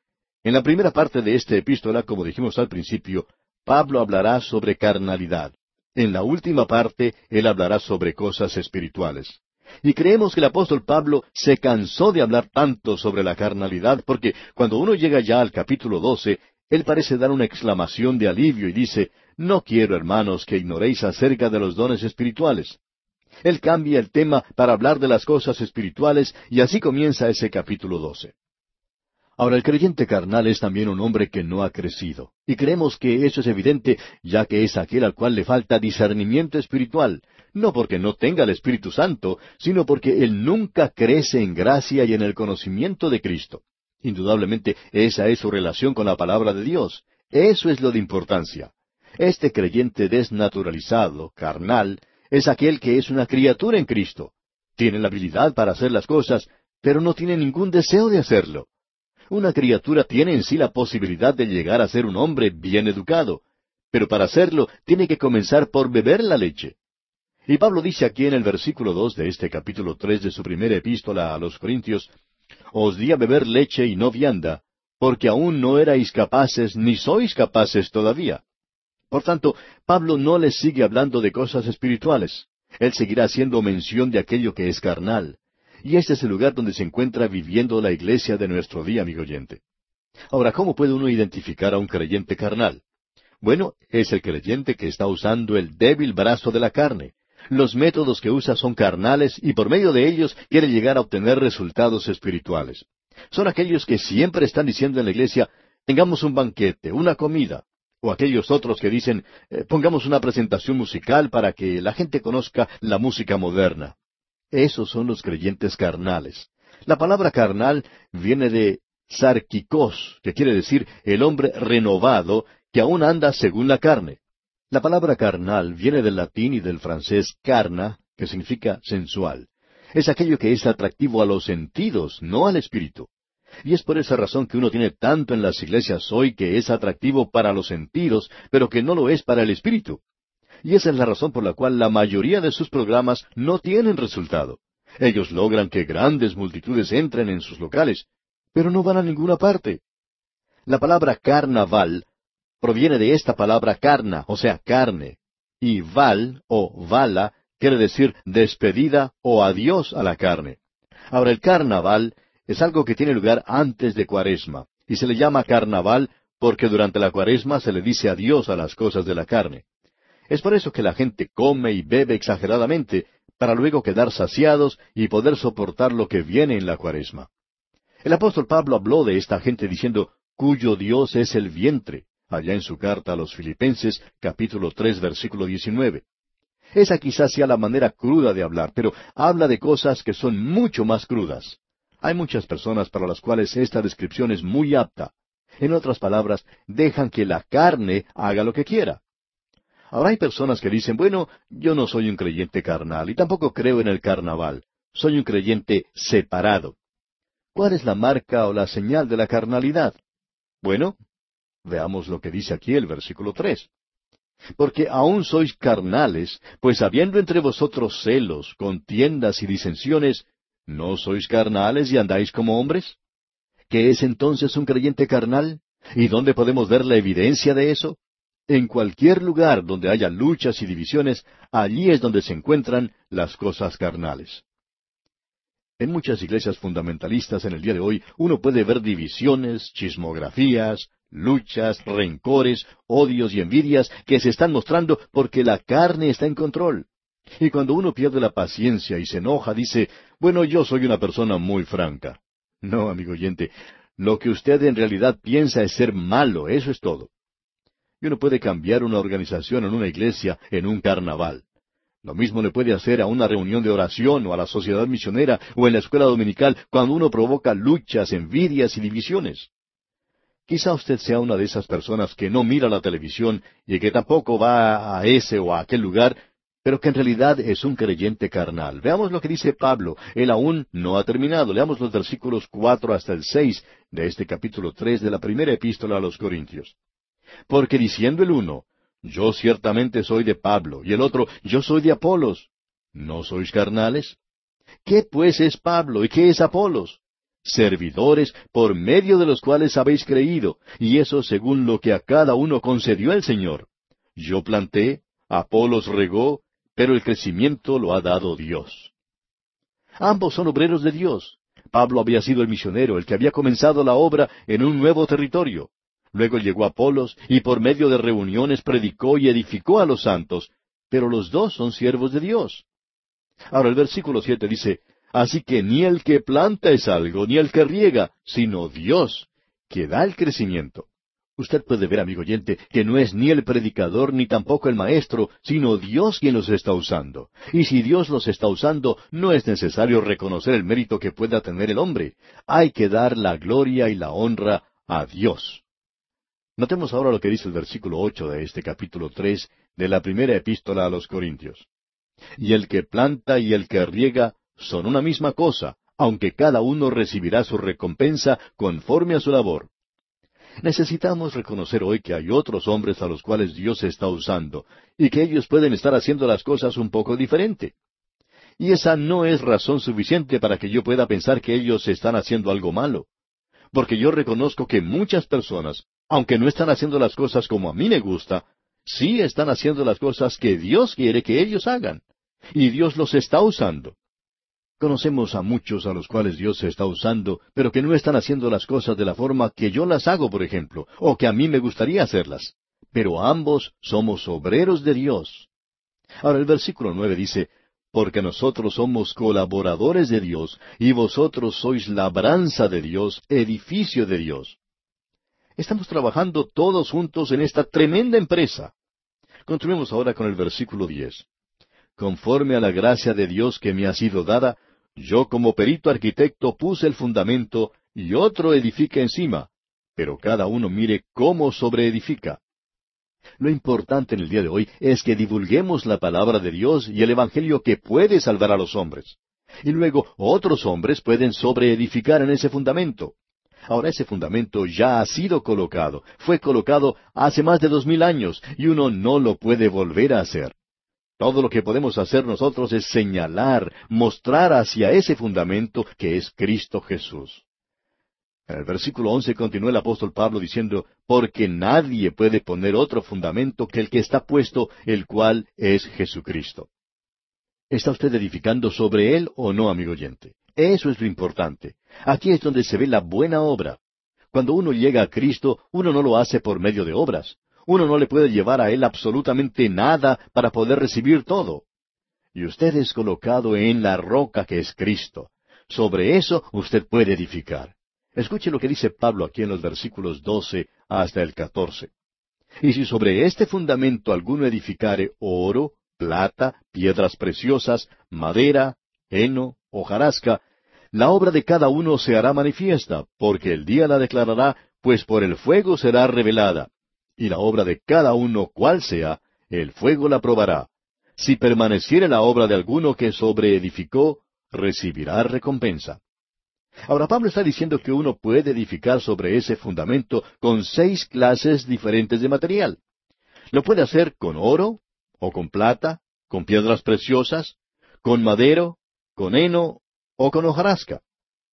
En la primera parte de esta epístola, como dijimos al principio, Pablo hablará sobre carnalidad. En la última parte, él hablará sobre cosas espirituales. Y creemos que el apóstol Pablo se cansó de hablar tanto sobre la carnalidad, porque cuando uno llega ya al capítulo 12, él parece dar una exclamación de alivio y dice, no quiero, hermanos, que ignoréis acerca de los dones espirituales. Él cambia el tema para hablar de las cosas espirituales y así comienza ese capítulo 12. Ahora, el creyente carnal es también un hombre que no ha crecido. Y creemos que eso es evidente, ya que es aquel al cual le falta discernimiento espiritual, no porque no tenga el Espíritu Santo, sino porque él nunca crece en gracia y en el conocimiento de Cristo. Indudablemente, esa es su relación con la palabra de Dios. Eso es lo de importancia. Este creyente desnaturalizado, carnal, es aquel que es una criatura en Cristo. Tiene la habilidad para hacer las cosas, pero no tiene ningún deseo de hacerlo. Una criatura tiene en sí la posibilidad de llegar a ser un hombre bien educado, pero para hacerlo tiene que comenzar por beber la leche. Y Pablo dice aquí en el versículo 2 de este capítulo 3 de su primera epístola a los Corintios, os di a beber leche y no vianda, porque aún no erais capaces, ni sois capaces todavía. Por tanto, Pablo no les sigue hablando de cosas espirituales. Él seguirá haciendo mención de aquello que es carnal. Y este es el lugar donde se encuentra viviendo la iglesia de nuestro día, amigo oyente. Ahora, ¿cómo puede uno identificar a un creyente carnal? Bueno, es el creyente que está usando el débil brazo de la carne. Los métodos que usa son carnales y por medio de ellos quiere llegar a obtener resultados espirituales. Son aquellos que siempre están diciendo en la iglesia, tengamos un banquete, una comida. O aquellos otros que dicen, pongamos una presentación musical para que la gente conozca la música moderna. Esos son los creyentes carnales. La palabra carnal viene de sarkikos, que quiere decir el hombre renovado que aún anda según la carne. La palabra carnal viene del latín y del francés carna, que significa sensual. Es aquello que es atractivo a los sentidos, no al espíritu. Y es por esa razón que uno tiene tanto en las iglesias hoy que es atractivo para los sentidos, pero que no lo es para el espíritu. Y esa es la razón por la cual la mayoría de sus programas no tienen resultado. Ellos logran que grandes multitudes entren en sus locales, pero no van a ninguna parte. La palabra carnaval proviene de esta palabra carna, o sea, carne. Y val o vala quiere decir despedida o adiós a la carne. Ahora, el carnaval es algo que tiene lugar antes de Cuaresma, y se le llama carnaval porque durante la Cuaresma se le dice adiós a las cosas de la carne. Es por eso que la gente come y bebe exageradamente, para luego quedar saciados y poder soportar lo que viene en la Cuaresma. El apóstol Pablo habló de esta gente diciendo, cuyo Dios es el vientre, allá en su carta a los Filipenses, capítulo 3, versículo 19. Esa quizás sea la manera cruda de hablar, pero habla de cosas que son mucho más crudas. Hay muchas personas para las cuales esta descripción es muy apta. En otras palabras, dejan que la carne haga lo que quiera. Ahora hay personas que dicen, bueno, yo no soy un creyente carnal y tampoco creo en el carnaval. Soy un creyente separado. ¿Cuál es la marca o la señal de la carnalidad? Bueno, veamos lo que dice aquí el versículo 3. Porque aún sois carnales, pues habiendo entre vosotros celos, contiendas y disensiones, ¿no sois carnales y andáis como hombres? ¿Qué es entonces un creyente carnal? ¿Y dónde podemos ver la evidencia de eso? En cualquier lugar donde haya luchas y divisiones, allí es donde se encuentran las cosas carnales. En muchas iglesias fundamentalistas en el día de hoy, uno puede ver divisiones, chismografías, luchas, rencores, odios y envidias que se están mostrando porque la carne está en control. Y cuando uno pierde la paciencia y se enoja, dice, bueno, yo soy una persona muy franca. No, amigo oyente, lo que usted en realidad piensa es ser malo, eso es todo. Y uno puede cambiar una organización en una iglesia en un carnaval. Lo mismo le puede hacer a una reunión de oración o a la sociedad misionera o en la escuela dominical cuando uno provoca luchas, envidias y divisiones. Quizá usted sea una de esas personas que no mira la televisión y que tampoco va a ese o a aquel lugar, pero que en realidad es un creyente carnal. Veamos lo que dice Pablo. Él aún no ha terminado. Leamos los versículos 4 hasta el 6 de este capítulo 3 de la primera epístola a los Corintios. Porque diciendo el uno, yo ciertamente soy de Pablo, y el otro, yo soy de Apolos, ¿no sois carnales? ¿Qué pues es Pablo y qué es Apolos? Servidores por medio de los cuales habéis creído, y eso según lo que a cada uno concedió el Señor. Yo planté, Apolos regó, pero el crecimiento lo ha dado Dios. Ambos son obreros de Dios. Pablo había sido el misionero, el que había comenzado la obra en un nuevo territorio. Luego llegó Apolos, y por medio de reuniones predicó y edificó a los santos, pero los dos son siervos de Dios. Ahora el versículo 7 dice, así que ni el que planta es algo, ni el que riega, sino Dios, que da el crecimiento. Usted puede ver, amigo oyente, que no es ni el predicador ni tampoco el maestro, sino Dios quien los está usando. Y si Dios los está usando, no es necesario reconocer el mérito que pueda tener el hombre. Hay que dar la gloria y la honra a Dios. Notemos ahora lo que dice el versículo 8 de este capítulo 3 de la primera epístola a los Corintios. Y el que planta y el que riega son una misma cosa, aunque cada uno recibirá su recompensa conforme a su labor. Necesitamos reconocer hoy que hay otros hombres a los cuales Dios está usando, y que ellos pueden estar haciendo las cosas un poco diferente. Y esa no es razón suficiente para que yo pueda pensar que ellos están haciendo algo malo. Porque yo reconozco que muchas personas, aunque no están haciendo las cosas como a mí me gusta, sí están haciendo las cosas que Dios quiere que ellos hagan. Y Dios los está usando. Conocemos a muchos a los cuales Dios se está usando, pero que no están haciendo las cosas de la forma que yo las hago, por ejemplo, o que a mí me gustaría hacerlas. Pero ambos somos obreros de Dios. Ahora el versículo 9 dice, porque nosotros somos colaboradores de Dios, y vosotros sois labranza de Dios, edificio de Dios. Estamos trabajando todos juntos en esta tremenda empresa. Continuemos ahora con el versículo 10. Conforme a la gracia de Dios que me ha sido dada, yo como perito arquitecto puse el fundamento y otro edifica encima, pero cada uno mire cómo sobreedifica. Lo importante en el día de hoy es que divulguemos la palabra de Dios y el Evangelio que puede salvar a los hombres. Y luego otros hombres pueden sobreedificar en ese fundamento. Ahora ese fundamento ya ha sido colocado, fue colocado hace más de 2000 años y uno no lo puede volver a hacer. Todo lo que podemos hacer nosotros es señalar, mostrar hacia ese fundamento que es Cristo Jesús. En el versículo 11 continúa el apóstol Pablo diciendo, porque nadie puede poner otro fundamento que el que está puesto, el cual es Jesucristo. ¿Está usted edificando sobre él o no, amigo oyente? Eso es lo importante. Aquí es donde se ve la buena obra. Cuando uno llega a Cristo, uno no lo hace por medio de obras. Uno no le puede llevar a Él absolutamente nada para poder recibir todo. Y usted es colocado en la roca que es Cristo. Sobre eso usted puede edificar. Escuche lo que dice Pablo aquí en los versículos 12 hasta el 14. Y si sobre este fundamento alguno edificare oro, plata, piedras preciosas, madera, heno, hojarasca, la obra de cada uno se hará manifiesta, porque el día la declarará, pues por el fuego será revelada. Y la obra de cada uno, cual sea, el fuego la probará. Si permaneciere la obra de alguno que sobreedificó, recibirá recompensa. Ahora Pablo está diciendo que uno puede edificar sobre ese fundamento con 6 clases diferentes de material. Lo puede hacer con oro, o con plata, con piedras preciosas, con madero, con heno, o con hojarasca.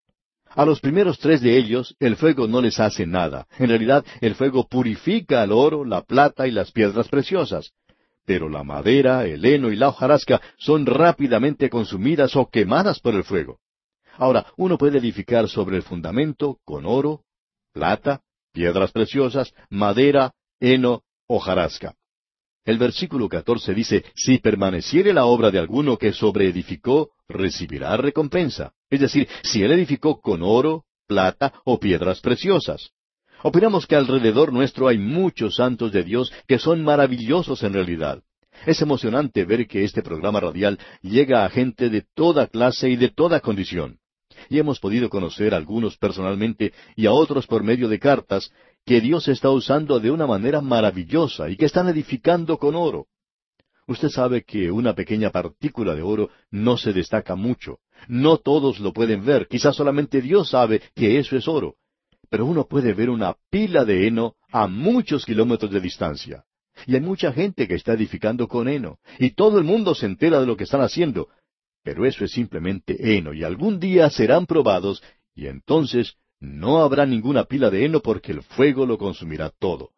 A los primeros 3 de ellos, el fuego no les hace nada. En realidad, el fuego purifica el oro, la plata y las piedras preciosas. Pero la madera, el heno y la hojarasca son rápidamente consumidas o quemadas por el fuego. Ahora, uno puede edificar sobre el fundamento con oro, plata, piedras preciosas, madera, heno, hojarasca. El versículo 14 dice, si permaneciere la obra de alguno que sobreedificó, recibirá recompensa. Es decir, si él edificó con oro, plata o piedras preciosas. Opinamos que alrededor nuestro hay muchos santos de Dios que son maravillosos en realidad. Es emocionante ver que este programa radial llega a gente de toda clase y de toda condición. Y hemos podido conocer a algunos personalmente y a otros por medio de cartas que Dios está usando de una manera maravillosa y que están edificando con oro. Usted sabe que una pequeña partícula de oro no se destaca mucho. No todos lo pueden ver. Quizás solamente Dios sabe que eso es oro. Pero uno puede ver una pila de heno a muchos kilómetros de distancia. Y hay mucha gente que está edificando con heno. Y todo el mundo se entera de lo que están haciendo. Pero eso es simplemente heno. Y algún día serán probados. Y entonces no habrá ninguna pila de heno porque el fuego lo consumirá todo.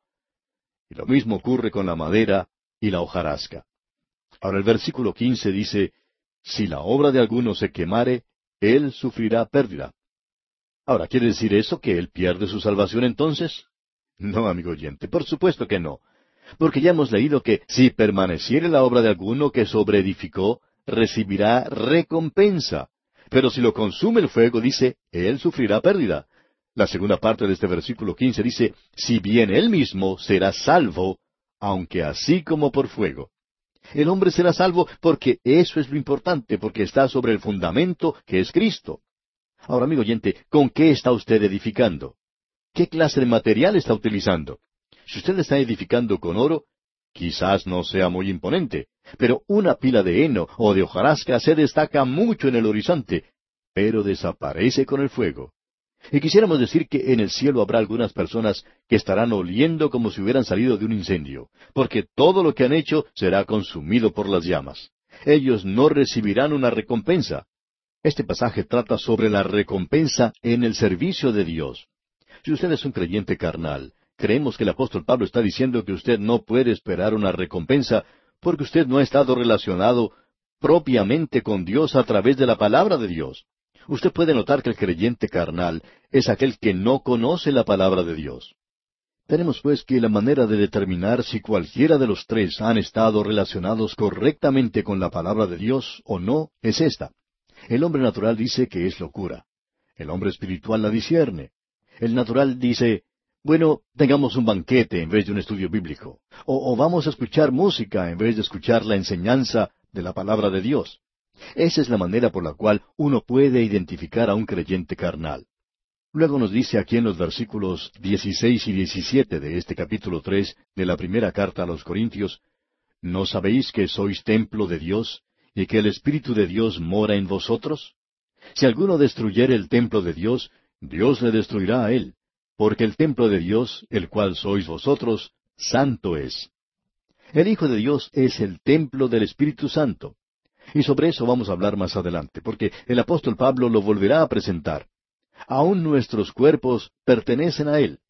Y lo mismo ocurre con la madera y la hojarasca. Ahora el versículo 15 dice, si la obra de alguno se quemare, él sufrirá pérdida. Ahora, ¿quiere decir eso que él pierde su salvación entonces? No, amigo oyente, por supuesto que no. Porque ya hemos leído que si permaneciere la obra de alguno que sobreedificó, recibirá recompensa. Pero si lo consume el fuego, dice, él sufrirá pérdida. La segunda parte de este versículo 15 dice, si bien él mismo será salvo, aunque así como por fuego. El hombre será salvo porque eso es lo importante, porque está sobre el fundamento que es Cristo. Ahora, amigo oyente, ¿con qué está usted edificando? ¿Qué clase de material está utilizando? Si usted está edificando con oro, quizás no sea muy imponente, pero una pila de heno o de hojarasca se destaca mucho en el horizonte, pero desaparece con el fuego. Y quisiéramos decir que en el cielo habrá algunas personas que estarán oliendo como si hubieran salido de un incendio, porque todo lo que han hecho será consumido por las llamas. Ellos no recibirán una recompensa. Este pasaje trata sobre la recompensa en el servicio de Dios. Si usted es un creyente carnal, creemos que el apóstol Pablo está diciendo que usted no puede esperar una recompensa porque usted no ha estado relacionado propiamente con Dios a través de la palabra de Dios. Usted puede notar que el creyente carnal es aquel que no conoce la palabra de Dios. Tenemos pues que la manera de determinar si cualquiera de los tres han estado relacionados correctamente con la palabra de Dios o no es esta. El hombre natural dice que es locura. El hombre espiritual la discierne. El natural dice, bueno, tengamos un banquete en vez de un estudio bíblico. O vamos a escuchar música en vez de escuchar la enseñanza de la palabra de Dios. Esa es la manera por la cual uno puede identificar a un creyente carnal. Luego nos dice aquí en los versículos 16 y 17 de este capítulo 3 de la primera carta a los Corintios, ¿no sabéis que sois templo de Dios y que el Espíritu de Dios mora en vosotros? Si alguno destruyere el templo de Dios, Dios le destruirá a él, porque el templo de Dios, el cual sois vosotros, santo es. El Hijo de Dios es el templo del Espíritu Santo. Y sobre eso vamos a hablar más adelante, porque el apóstol Pablo lo volverá a presentar. Aún nuestros cuerpos pertenecen a Él.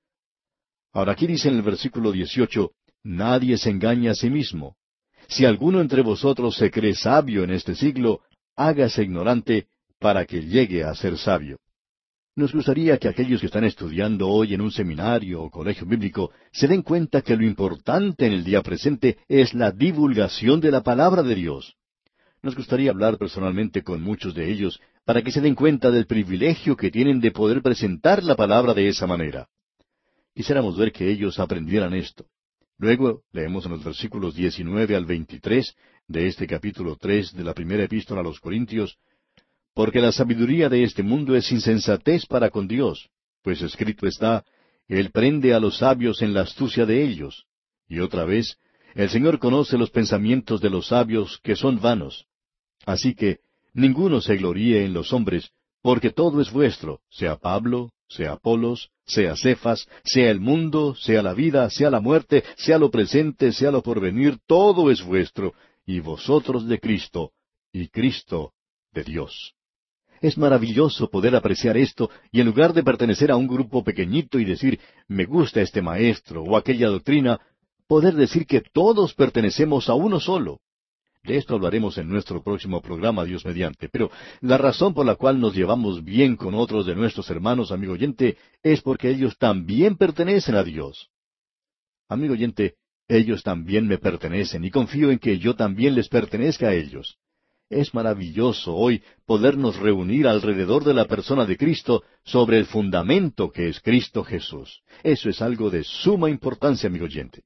Ahora aquí dice en el versículo 18, nadie se engaña a sí mismo. Si alguno entre vosotros se cree sabio en este siglo, hágase ignorante para que llegue a ser sabio. Nos gustaría que aquellos que están estudiando hoy en un seminario o colegio bíblico se den cuenta que lo importante en el día presente es la divulgación de la palabra de Dios. Nos gustaría hablar personalmente con muchos de ellos para que se den cuenta del privilegio que tienen de poder presentar la palabra de esa manera. Quisiéramos ver que ellos aprendieran esto. Luego leemos en los versículos 19 al 23 de este capítulo 3 de la primera epístola a los Corintios, porque la sabiduría de este mundo es insensatez para con Dios, pues escrito está, Él prende a los sabios en la astucia de ellos. Y otra vez, el Señor conoce los pensamientos de los sabios que son vanos. Así que ninguno se gloríe en los hombres, porque todo es vuestro, sea Pablo, sea Apolos, sea Cefas, sea el mundo, sea la vida, sea la muerte, sea lo presente, sea lo porvenir, todo es vuestro, y vosotros de Cristo, y Cristo de Dios. Es maravilloso poder apreciar esto y en lugar de pertenecer a un grupo pequeñito y decir, me gusta este maestro o aquella doctrina, poder decir que todos pertenecemos a uno solo. De esto hablaremos en nuestro próximo programa, Dios mediante. Pero la razón por la cual nos llevamos bien con otros de nuestros hermanos, amigo oyente, es porque ellos también pertenecen a Dios. Amigo oyente, ellos también me pertenecen y confío en que yo también les pertenezca a ellos. Es maravilloso hoy podernos reunir alrededor de la persona de Cristo sobre el fundamento que es Cristo Jesús. Eso es algo de suma importancia, amigo oyente.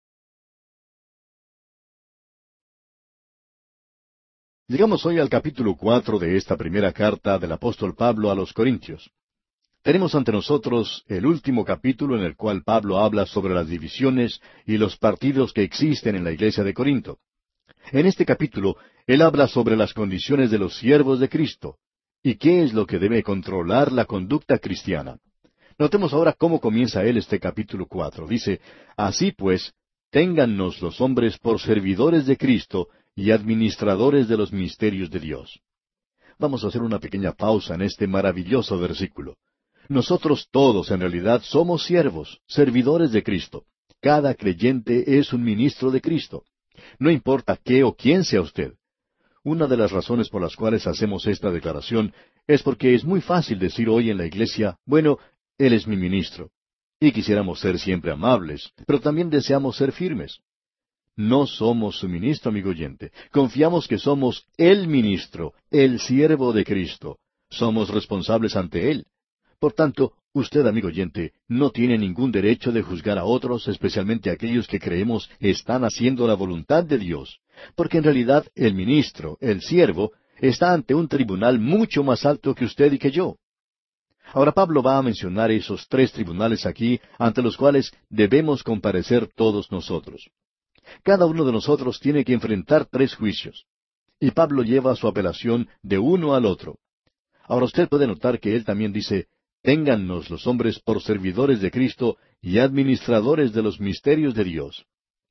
Llegamos hoy al capítulo 4 de esta primera carta del apóstol Pablo a los Corintios. Tenemos ante nosotros el último capítulo en el cual Pablo habla sobre las divisiones y los partidos que existen en la iglesia de Corinto. En este capítulo, él habla sobre las condiciones de los siervos de Cristo y qué es lo que debe controlar la conducta cristiana. Notemos ahora cómo comienza él este capítulo 4. Dice, así pues, téngannos los hombres por servidores de Cristo y administradores de los misterios de Dios. Vamos a hacer una pequeña pausa en este maravilloso versículo. Nosotros todos en realidad somos siervos, servidores de Cristo. Cada creyente es un ministro de Cristo. No importa qué o quién sea usted. Una de las razones por las cuales hacemos esta declaración es porque es muy fácil decir hoy en la iglesia, bueno, Él es mi ministro. Y quisiéramos ser siempre amables, pero también deseamos ser firmes. No somos su ministro, amigo oyente. Confiamos que somos el ministro, el siervo de Cristo. Somos responsables ante Él. Por tanto, usted, amigo oyente, no tiene ningún derecho de juzgar a otros, especialmente aquellos que creemos están haciendo la voluntad de Dios, porque en realidad el ministro, el siervo, está ante un tribunal mucho más alto que usted y que yo. Ahora Pablo va a mencionar esos tres tribunales aquí, ante los cuales debemos comparecer todos nosotros. Cada uno de nosotros tiene que enfrentar tres juicios, y Pablo lleva su apelación de uno al otro. Ahora usted puede notar que él también dice, téngannos los hombres por servidores de Cristo y administradores de los misterios de Dios.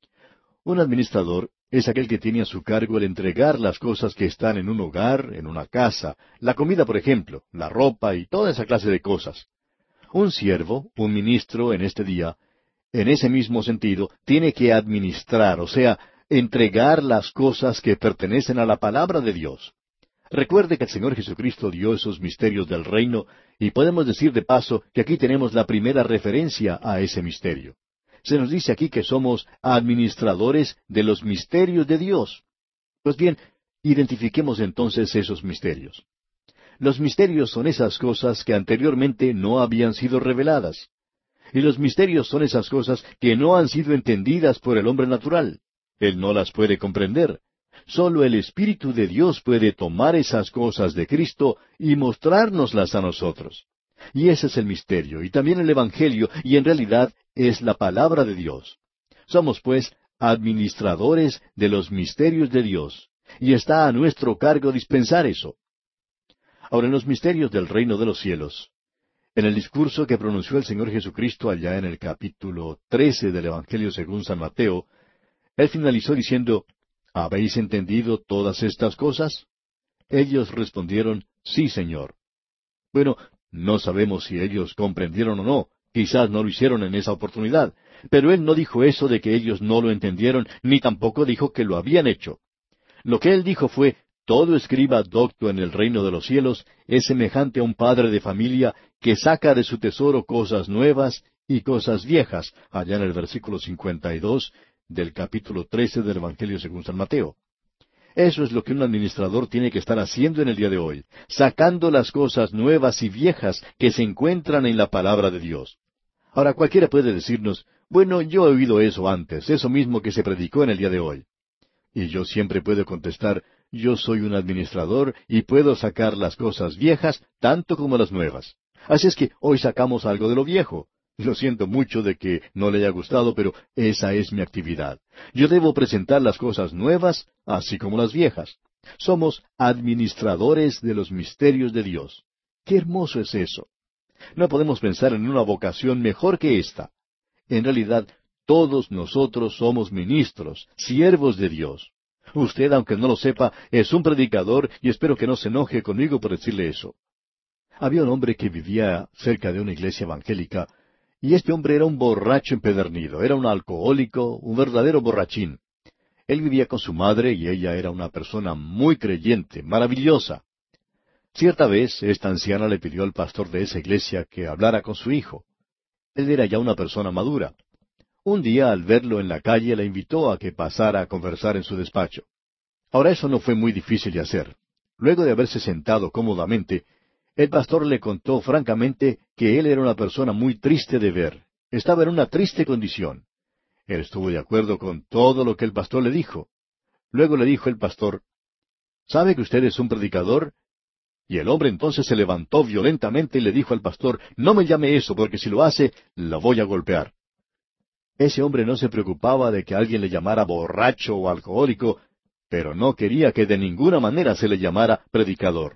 Un administrador es aquel que tiene a su cargo el entregar las cosas que están en un hogar, en una casa, la comida, por ejemplo, la ropa y toda esa clase de cosas. Un siervo, un ministro en este día, en ese mismo sentido, tiene que administrar, o sea, entregar las cosas que pertenecen a la palabra de Dios. Recuerde que el Señor Jesucristo dio esos misterios del reino, y podemos decir de paso que aquí tenemos la primera referencia a ese misterio. Se nos dice aquí que somos administradores de los misterios de Dios. Pues bien, identifiquemos entonces esos misterios. Los misterios son esas cosas que anteriormente no habían sido reveladas. Y los misterios son esas cosas que no han sido entendidas por el hombre natural. Él no las puede comprender. Solo el Espíritu de Dios puede tomar esas cosas de Cristo y mostrárnoslas a nosotros. Y ese es el misterio, y también el Evangelio, y en realidad es la palabra de Dios. Somos, pues, administradores de los misterios de Dios, y está a nuestro cargo dispensar eso. Ahora, en los misterios del reino de los cielos, en el discurso que pronunció el Señor Jesucristo allá en el capítulo 13 del Evangelio según San Mateo, Él finalizó diciendo, ¿habéis entendido todas estas cosas? Ellos respondieron, sí, Señor. Bueno, no sabemos si ellos comprendieron o no, quizás no lo hicieron en esa oportunidad, pero Él no dijo eso de que ellos no lo entendieron, ni tampoco dijo que lo habían hecho. Lo que Él dijo fue, todo escriba docto en el reino de los cielos es semejante a un padre de familia que saca de su tesoro cosas nuevas y cosas viejas, allá en el versículo 52 del capítulo 13 del Evangelio según San Mateo. Eso es lo que un administrador tiene que estar haciendo en el día de hoy, sacando las cosas nuevas y viejas que se encuentran en la palabra de Dios. Ahora cualquiera puede decirnos, bueno, yo he oído eso antes, eso mismo que se predicó en el día de hoy. Y yo siempre puedo contestar, yo soy un administrador y puedo sacar las cosas viejas tanto como las nuevas. Así es que hoy sacamos algo de lo viejo. Lo siento mucho de que no le haya gustado, pero esa es mi actividad. Yo debo presentar las cosas nuevas, así como las viejas. Somos administradores de los misterios de Dios. ¡Qué hermoso es eso! No podemos pensar en una vocación mejor que esta. En realidad, todos nosotros somos ministros, siervos de Dios. Usted, aunque no lo sepa, es un predicador y espero que no se enoje conmigo por decirle eso. Había un hombre que vivía cerca de una iglesia evangélica, y este hombre era un borracho empedernido, era un alcohólico, un verdadero borrachín. Él vivía con su madre y ella era una persona muy creyente, maravillosa. Cierta vez, esta anciana le pidió al pastor de esa iglesia que hablara con su hijo. Él era ya una persona madura. Un día, al verlo en la calle, le invitó a que pasara a conversar en su despacho. Ahora, eso no fue muy difícil de hacer. Luego de haberse sentado cómodamente, el pastor le contó francamente que él era una persona muy triste de ver. Estaba en una triste condición. Él estuvo de acuerdo con todo lo que el pastor le dijo. Luego le dijo el pastor, ¿sabe que usted es un predicador? Y el hombre entonces se levantó violentamente y le dijo al pastor, no me llame eso, porque si lo hace, lo voy a golpear. Ese hombre no se preocupaba de que alguien le llamara borracho o alcohólico, pero no quería que de ninguna manera se le llamara predicador.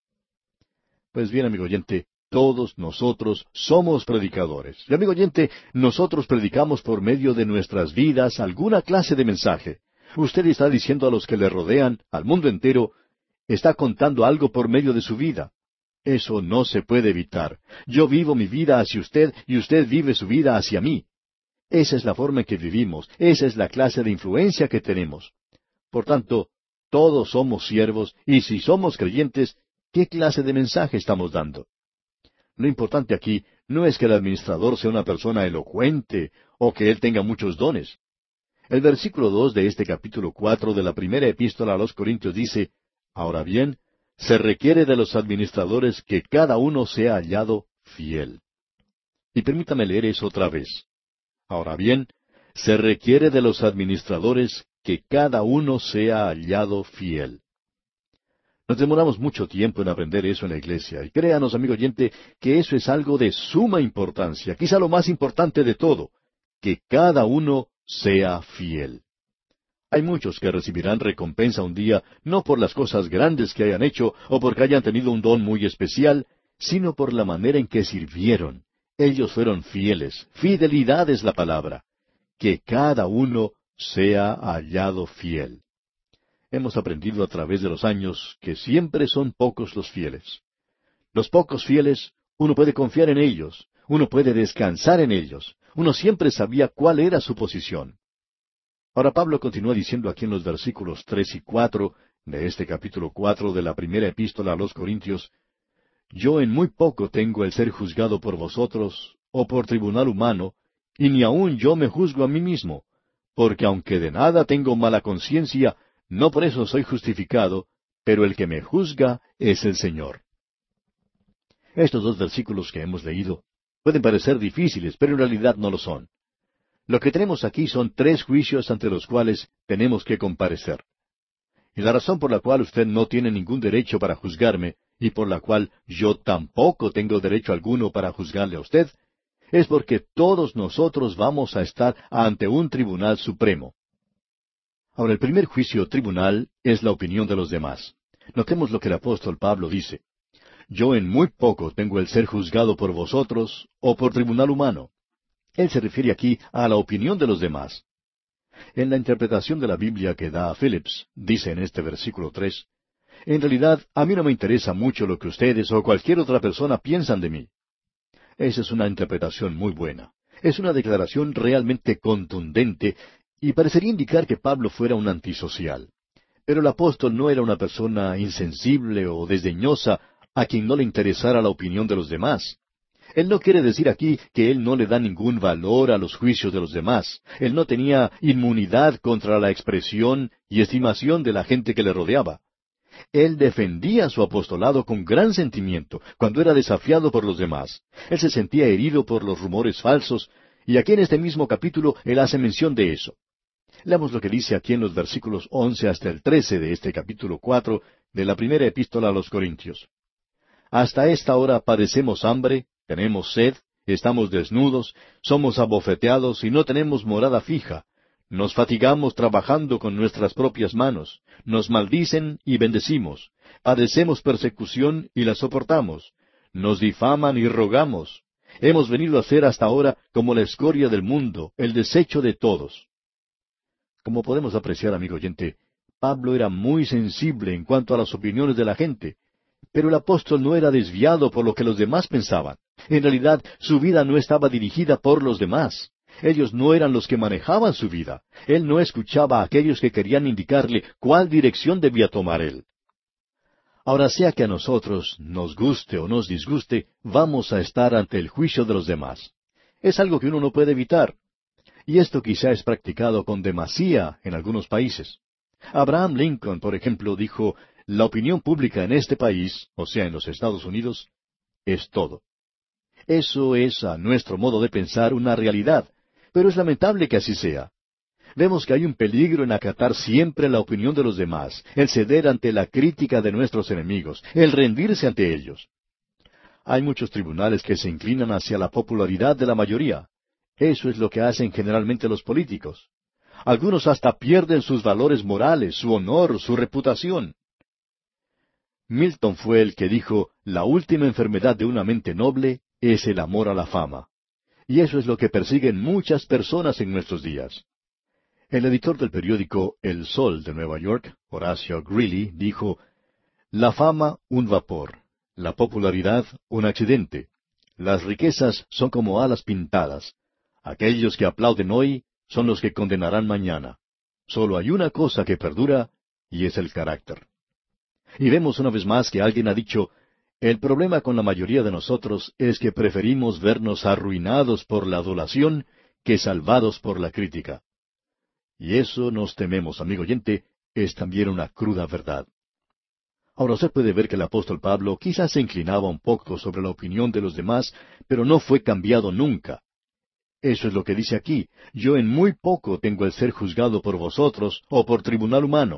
Pues bien, amigo oyente, todos nosotros somos predicadores. Y amigo oyente, nosotros predicamos por medio de nuestras vidas alguna clase de mensaje. Usted está diciendo a los que le rodean, al mundo entero, está contando algo por medio de su vida. Eso no se puede evitar. Yo vivo mi vida hacia usted y usted vive su vida hacia mí. Esa es la forma en que vivimos, esa es la clase de influencia que tenemos. Por tanto, todos somos siervos, y si somos creyentes, ¿qué clase de mensaje estamos dando? Lo importante aquí no es que el administrador sea una persona elocuente o que él tenga muchos dones. El versículo 2 de este capítulo 4 de la primera epístola a los Corintios dice, ahora bien, se requiere de los administradores que cada uno sea hallado fiel. Y permítame leer eso otra vez. Ahora bien, se requiere de los administradores que cada uno sea hallado fiel. Nos demoramos mucho tiempo en aprender eso en la iglesia, y créanos, amigo oyente, que eso es algo de suma importancia, quizá lo más importante de todo, que cada uno sea fiel. Hay muchos que recibirán recompensa un día, no por las cosas grandes que hayan hecho, o porque hayan tenido un don muy especial, sino por la manera en que sirvieron. Ellos fueron fieles. Fidelidad es la palabra. Que cada uno sea hallado fiel. Hemos aprendido a través de los años que siempre son pocos los fieles. Los pocos fieles, uno puede confiar en ellos, uno puede descansar en ellos, uno siempre sabía cuál era su posición. Ahora Pablo continúa diciendo aquí en los versículos 3 y 4 de este capítulo 4 de la primera epístola a los Corintios, yo en muy poco tengo el ser juzgado por vosotros, o por tribunal humano, y ni aun yo me juzgo a mí mismo, porque aunque de nada tengo mala conciencia, no por eso soy justificado, pero el que me juzga es el Señor. Estos dos versículos que hemos leído pueden parecer difíciles, pero en realidad no lo son. Lo que tenemos aquí son tres juicios ante los cuales tenemos que comparecer. Y la razón por la cual usted no tiene ningún derecho para juzgarme, y por la cual yo tampoco tengo derecho alguno para juzgarle a usted, es porque todos nosotros vamos a estar ante un tribunal supremo. Ahora, el primer juicio tribunal es la opinión de los demás. Notemos lo que el apóstol Pablo dice. Yo en muy poco tengo el ser juzgado por vosotros o por tribunal humano. Él se refiere aquí a la opinión de los demás. En la interpretación de la Biblia que da a Phillips, dice en este versículo 3, en realidad a mí no me interesa mucho lo que ustedes o cualquier otra persona piensan de mí. Esa es una interpretación muy buena. Es una declaración realmente contundente y parecería indicar que Pablo fuera un antisocial. Pero el apóstol no era una persona insensible o desdeñosa a quien no le interesara la opinión de los demás. Él no quiere decir aquí que él no le da ningún valor a los juicios de los demás. Él no tenía inmunidad contra la expresión y estimación de la gente que le rodeaba. Él defendía su apostolado con gran sentimiento cuando era desafiado por los demás. Él se sentía herido por los rumores falsos, y aquí en este mismo capítulo él hace mención de eso. Leamos lo que dice aquí en los versículos 11 hasta el 13 de este capítulo 4 de la primera epístola a los Corintios. Hasta esta hora padecemos hambre, tenemos sed, estamos desnudos, somos abofeteados y no tenemos morada fija. Nos fatigamos trabajando con nuestras propias manos, nos maldicen y bendecimos, padecemos persecución y la soportamos, nos difaman y rogamos. Hemos venido a ser hasta ahora como la escoria del mundo, el desecho de todos. Como podemos apreciar, amigo oyente, Pablo era muy sensible en cuanto a las opiniones de la gente, pero el apóstol no era desviado por lo que los demás pensaban. En realidad, su vida no estaba dirigida por los demás. Ellos no eran los que manejaban su vida. Él no escuchaba a aquellos que querían indicarle cuál dirección debía tomar él. Ahora, sea que a nosotros, nos guste o nos disguste, vamos a estar ante el juicio de los demás. Es algo que uno no puede evitar. Y esto quizá es practicado con demasía en algunos países. Abraham Lincoln, por ejemplo, dijo, la opinión pública en este país, o sea, en los Estados Unidos, es todo. Eso es, a nuestro modo de pensar, una realidad, pero es lamentable que así sea. Vemos que hay un peligro en acatar siempre la opinión de los demás, el ceder ante la crítica de nuestros enemigos, el rendirse ante ellos. Hay muchos tribunales que se inclinan hacia la popularidad de la mayoría. Eso es lo que hacen generalmente los políticos. Algunos hasta pierden sus valores morales, su honor, su reputación. Milton fue el que dijo, la última enfermedad de una mente noble es el amor a la fama. Y eso es lo que persiguen muchas personas en nuestros días. El editor del periódico El Sol de Nueva York, Horacio Greeley, dijo, la fama un vapor, la popularidad un accidente. Las riquezas son como alas pintadas. Aquellos que aplauden hoy son los que condenarán mañana. Solo hay una cosa que perdura, y es el carácter. Y vemos una vez más que alguien ha dicho, el problema con la mayoría de nosotros es que preferimos vernos arruinados por la adulación que salvados por la crítica. Y eso, nos tememos, amigo oyente, es también una cruda verdad. Ahora usted puede ver que el apóstol Pablo quizás se inclinaba un poco sobre la opinión de los demás, pero no fue cambiado nunca. Eso es lo que dice aquí, yo en muy poco tengo el ser juzgado por vosotros o por tribunal humano.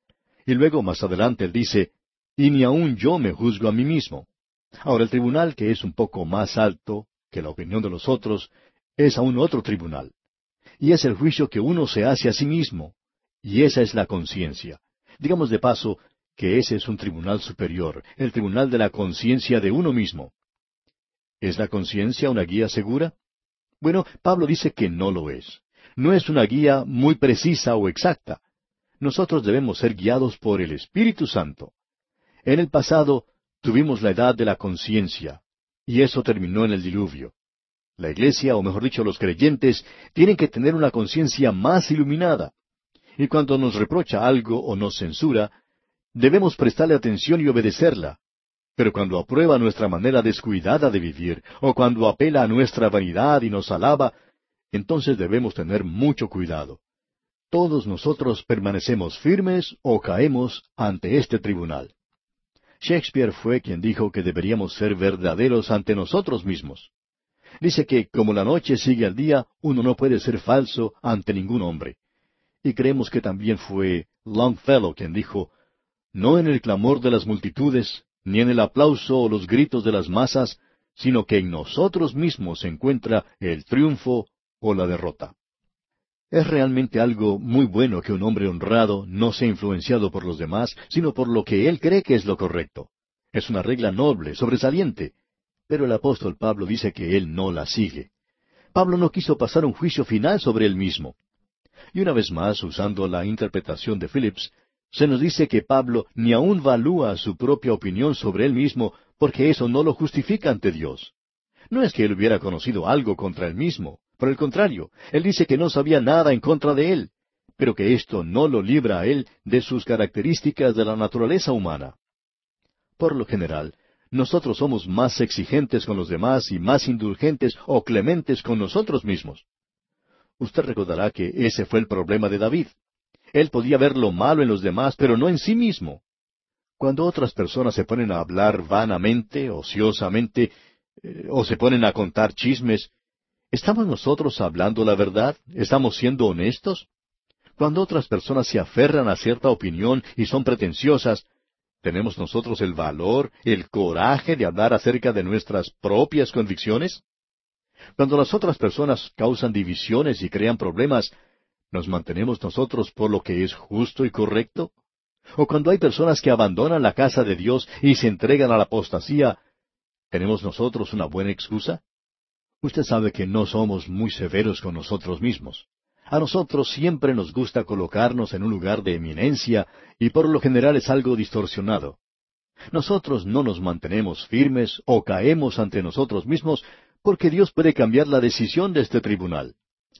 Y luego más adelante él dice, y ni aun yo me juzgo a mí mismo. Ahora el tribunal que es un poco más alto que la opinión de los otros, es aún otro tribunal. Y es el juicio que uno se hace a sí mismo. Y esa es la conciencia. Digamos de paso que ese es un tribunal superior, el tribunal de la conciencia de uno mismo. ¿Es la conciencia una guía segura? Bueno, Pablo dice que no lo es. No es una guía muy precisa o exacta. Nosotros debemos ser guiados por el Espíritu Santo. En el pasado tuvimos la edad de la conciencia, y eso terminó en el diluvio. La iglesia, o mejor dicho, los creyentes, tienen que tener una conciencia más iluminada. Y cuando nos reprocha algo o nos censura, debemos prestarle atención y obedecerla. Pero cuando aprueba nuestra manera descuidada de vivir, o cuando apela a nuestra vanidad y nos alaba, entonces debemos tener mucho cuidado. Todos nosotros permanecemos firmes o caemos ante este tribunal. Shakespeare fue quien dijo que deberíamos ser verdaderos ante nosotros mismos. Dice que, como la noche sigue al día, uno no puede ser falso ante ningún hombre. Y creemos que también fue Longfellow quien dijo, no en el clamor de las multitudes, ni en el aplauso o los gritos de las masas, sino que en nosotros mismos se encuentra el triunfo o la derrota. Es realmente algo muy bueno que un hombre honrado no sea influenciado por los demás, sino por lo que él cree que es lo correcto. Es una regla noble, sobresaliente. Pero el apóstol Pablo dice que él no la sigue. Pablo no quiso pasar un juicio final sobre él mismo. Y una vez más, usando la interpretación de Phillips, se nos dice que Pablo ni aun valúa su propia opinión sobre él mismo, porque eso no lo justifica ante Dios. No es que él hubiera conocido algo contra él mismo. Por el contrario, él dice que no sabía nada en contra de él, pero que esto no lo libra a él de sus características de la naturaleza humana. Por lo general, nosotros somos más exigentes con los demás y más indulgentes o clementes con nosotros mismos. Usted recordará que ese fue el problema de David. Él podía ver lo malo en los demás, pero no en sí mismo. Cuando otras personas se ponen a hablar vanamente, ociosamente, o se ponen a contar chismes, ¿estamos nosotros hablando la verdad? ¿Estamos siendo honestos? Cuando otras personas se aferran a cierta opinión y son pretenciosas, ¿tenemos nosotros el valor, el coraje de hablar acerca de nuestras propias convicciones? Cuando las otras personas causan divisiones y crean problemas, ¿nos mantenemos nosotros por lo que es justo y correcto? ¿O cuando hay personas que abandonan la casa de Dios y se entregan a la apostasía, ¿tenemos nosotros una buena excusa? Usted sabe que no somos muy severos con nosotros mismos. A nosotros siempre nos gusta colocarnos en un lugar de eminencia y por lo general es algo distorsionado. Nosotros no nos mantenemos firmes o caemos ante nosotros mismos porque Dios puede cambiar la decisión de este tribunal.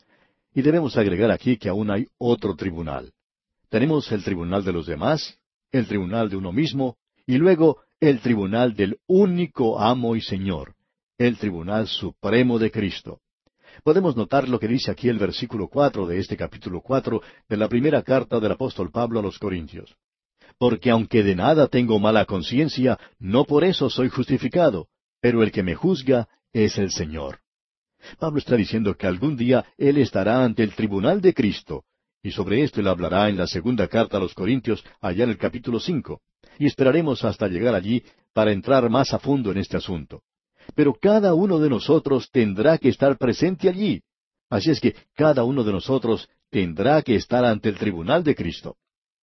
Y debemos agregar aquí que aún hay otro tribunal. Tenemos el tribunal de los demás, el tribunal de uno mismo, y luego el tribunal del único amo y Señor, el tribunal supremo de Cristo. Podemos notar lo que dice aquí el versículo 4 de este capítulo 4 de la primera carta del apóstol Pablo a los Corintios. Porque aunque de nada tengo mala conciencia, no por eso soy justificado, pero el que me juzga es el Señor. Pablo está diciendo que algún día él estará ante el tribunal de Cristo, y sobre esto él hablará en la segunda carta a los Corintios, allá en el capítulo 5, y esperaremos hasta llegar allí para entrar más a fondo en este asunto. Pero cada uno de nosotros tendrá que estar presente allí. Así es que cada uno de nosotros tendrá que estar ante el tribunal de Cristo.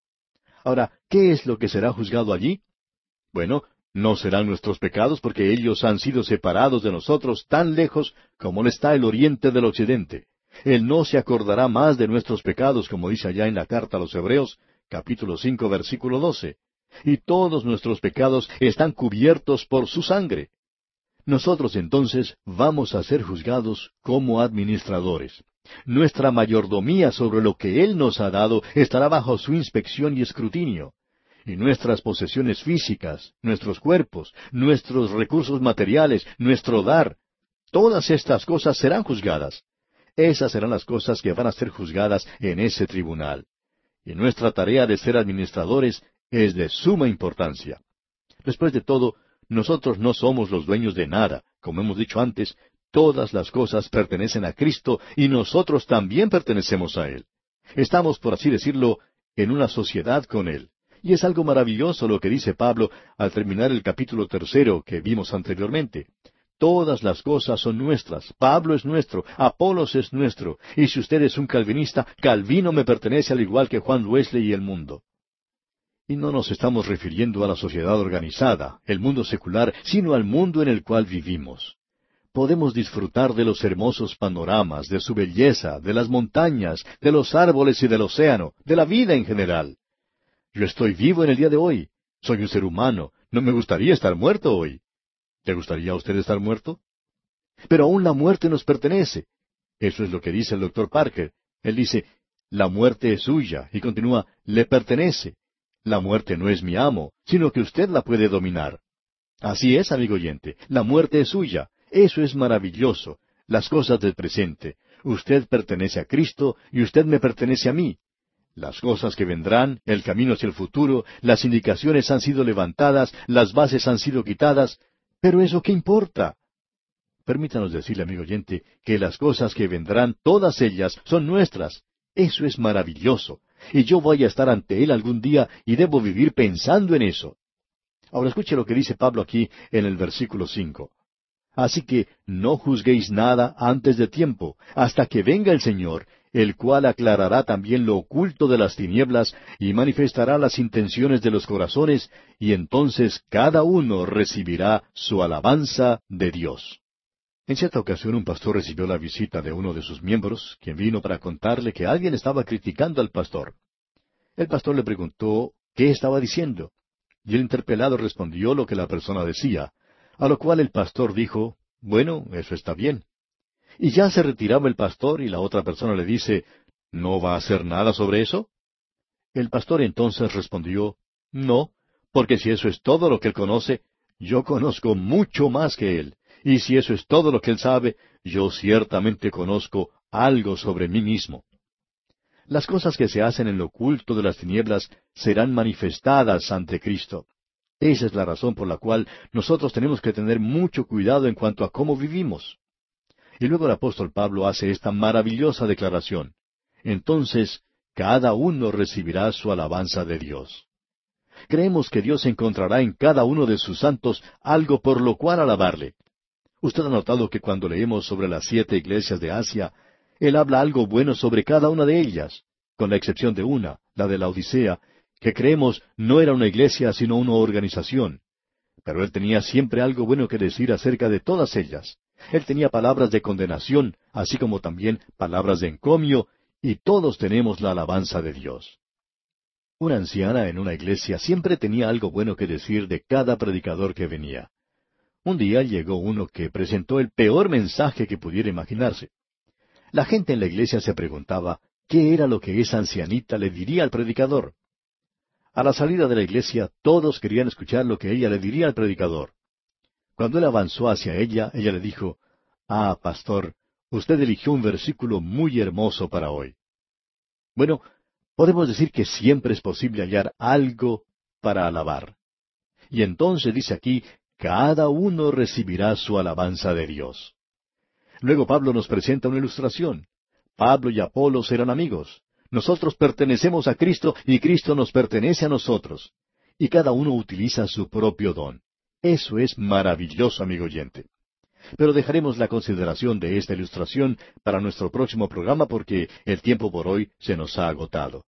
Ahora, ¿qué es lo que será juzgado allí? Bueno, no serán nuestros pecados porque ellos han sido separados de nosotros tan lejos como lo está el oriente del occidente. Él no se acordará más de nuestros pecados, como dice allá en la carta a los Hebreos, capítulo 5, versículo 12. Y todos nuestros pecados están cubiertos por su sangre. Nosotros entonces vamos a ser juzgados como administradores. Nuestra mayordomía sobre lo que Él nos ha dado estará bajo su inspección y escrutinio. Y nuestras posesiones físicas, nuestros cuerpos, nuestros recursos materiales, nuestro dar, todas estas cosas serán juzgadas. Esas serán las cosas que van a ser juzgadas en ese tribunal. Y nuestra tarea de ser administradores es de suma importancia. Después de todo, nosotros no somos los dueños de nada. Como hemos dicho antes, todas las cosas pertenecen a Cristo y nosotros también pertenecemos a Él. Estamos, por así decirlo, en una sociedad con Él. Y es algo maravilloso lo que dice Pablo al terminar el capítulo 3 que vimos anteriormente. Todas las cosas son nuestras. Pablo es nuestro, Apolos es nuestro. Y si usted es un calvinista, Calvino me pertenece al igual que Juan Wesley y el mundo. Y no nos estamos refiriendo a la sociedad organizada, el mundo secular, sino al mundo en el cual vivimos. Podemos disfrutar de los hermosos panoramas, de su belleza, de las montañas, de los árboles y del océano, de la vida en general. Yo estoy vivo en el día de hoy. Soy un ser humano. No me gustaría estar muerto hoy. ¿Le gustaría a usted estar muerto? Pero aún la muerte nos pertenece. Eso es lo que dice el doctor Parker. Él dice, la muerte es suya, y continúa, le pertenece. La muerte no es mi amo, sino que usted la puede dominar. Así es, amigo oyente, la muerte es suya. Eso es maravilloso. Las cosas del presente. Usted pertenece a Cristo y usted me pertenece a mí. Las cosas que vendrán, el camino hacia el futuro, las indicaciones han sido levantadas, las bases han sido quitadas, pero ¿eso qué importa? Permítanos decirle, amigo oyente, que las cosas que vendrán, todas ellas, son nuestras. Eso es maravilloso. Y yo voy a estar ante Él algún día y debo vivir pensando en eso. Ahora escuche lo que dice Pablo aquí en el versículo 5. Así que no juzguéis nada antes de tiempo, hasta que venga el Señor, el cual aclarará también lo oculto de las tinieblas y manifestará las intenciones de los corazones, y entonces cada uno recibirá su alabanza de Dios. En cierta ocasión un pastor recibió la visita de uno de sus miembros, quien vino para contarle que alguien estaba criticando al pastor. El pastor le preguntó qué estaba diciendo, y el interpelado respondió lo que la persona decía, a lo cual el pastor dijo, bueno, eso está bien. Y ya se retiraba el pastor y la otra persona le dice, ¿no va a hacer nada sobre eso? El pastor entonces respondió, no, porque si eso es todo lo que él conoce, yo conozco mucho más que él. Y si eso es todo lo que él sabe, yo ciertamente conozco algo sobre mí mismo. Las cosas que se hacen en lo oculto de las tinieblas serán manifestadas ante Cristo. Esa es la razón por la cual nosotros tenemos que tener mucho cuidado en cuanto a cómo vivimos. Y luego el apóstol Pablo hace esta maravillosa declaración. Entonces, cada uno recibirá su alabanza de Dios. Creemos que Dios encontrará en cada uno de sus santos algo por lo cual alabarle. Usted ha notado que cuando leemos sobre las 7 iglesias de Asia, Él habla algo bueno sobre cada una de ellas, con la excepción de una, la de la Odisea, que creemos no era una iglesia sino una organización. Pero Él tenía siempre algo bueno que decir acerca de todas ellas. Él tenía palabras de condenación, así como también palabras de encomio, y todos tenemos la alabanza de Dios. Una anciana en una iglesia siempre tenía algo bueno que decir de cada predicador que venía. Un día llegó uno que presentó el peor mensaje que pudiera imaginarse. La gente en la iglesia se preguntaba qué era lo que esa ancianita le diría al predicador. A la salida de la iglesia todos querían escuchar lo que ella le diría al predicador. Cuando él avanzó hacia ella le dijo, «Ah, pastor, usted eligió un versículo muy hermoso para hoy». Bueno, podemos decir que siempre es posible hallar algo para alabar. Y entonces dice aquí, cada uno recibirá su alabanza de Dios. Luego Pablo nos presenta una ilustración. Pablo y Apolos eran amigos. Nosotros pertenecemos a Cristo y Cristo nos pertenece a nosotros. Y cada uno utiliza su propio don. Eso es maravilloso, amigo oyente. Pero dejaremos la consideración de esta ilustración para nuestro próximo programa porque el tiempo por hoy se nos ha agotado.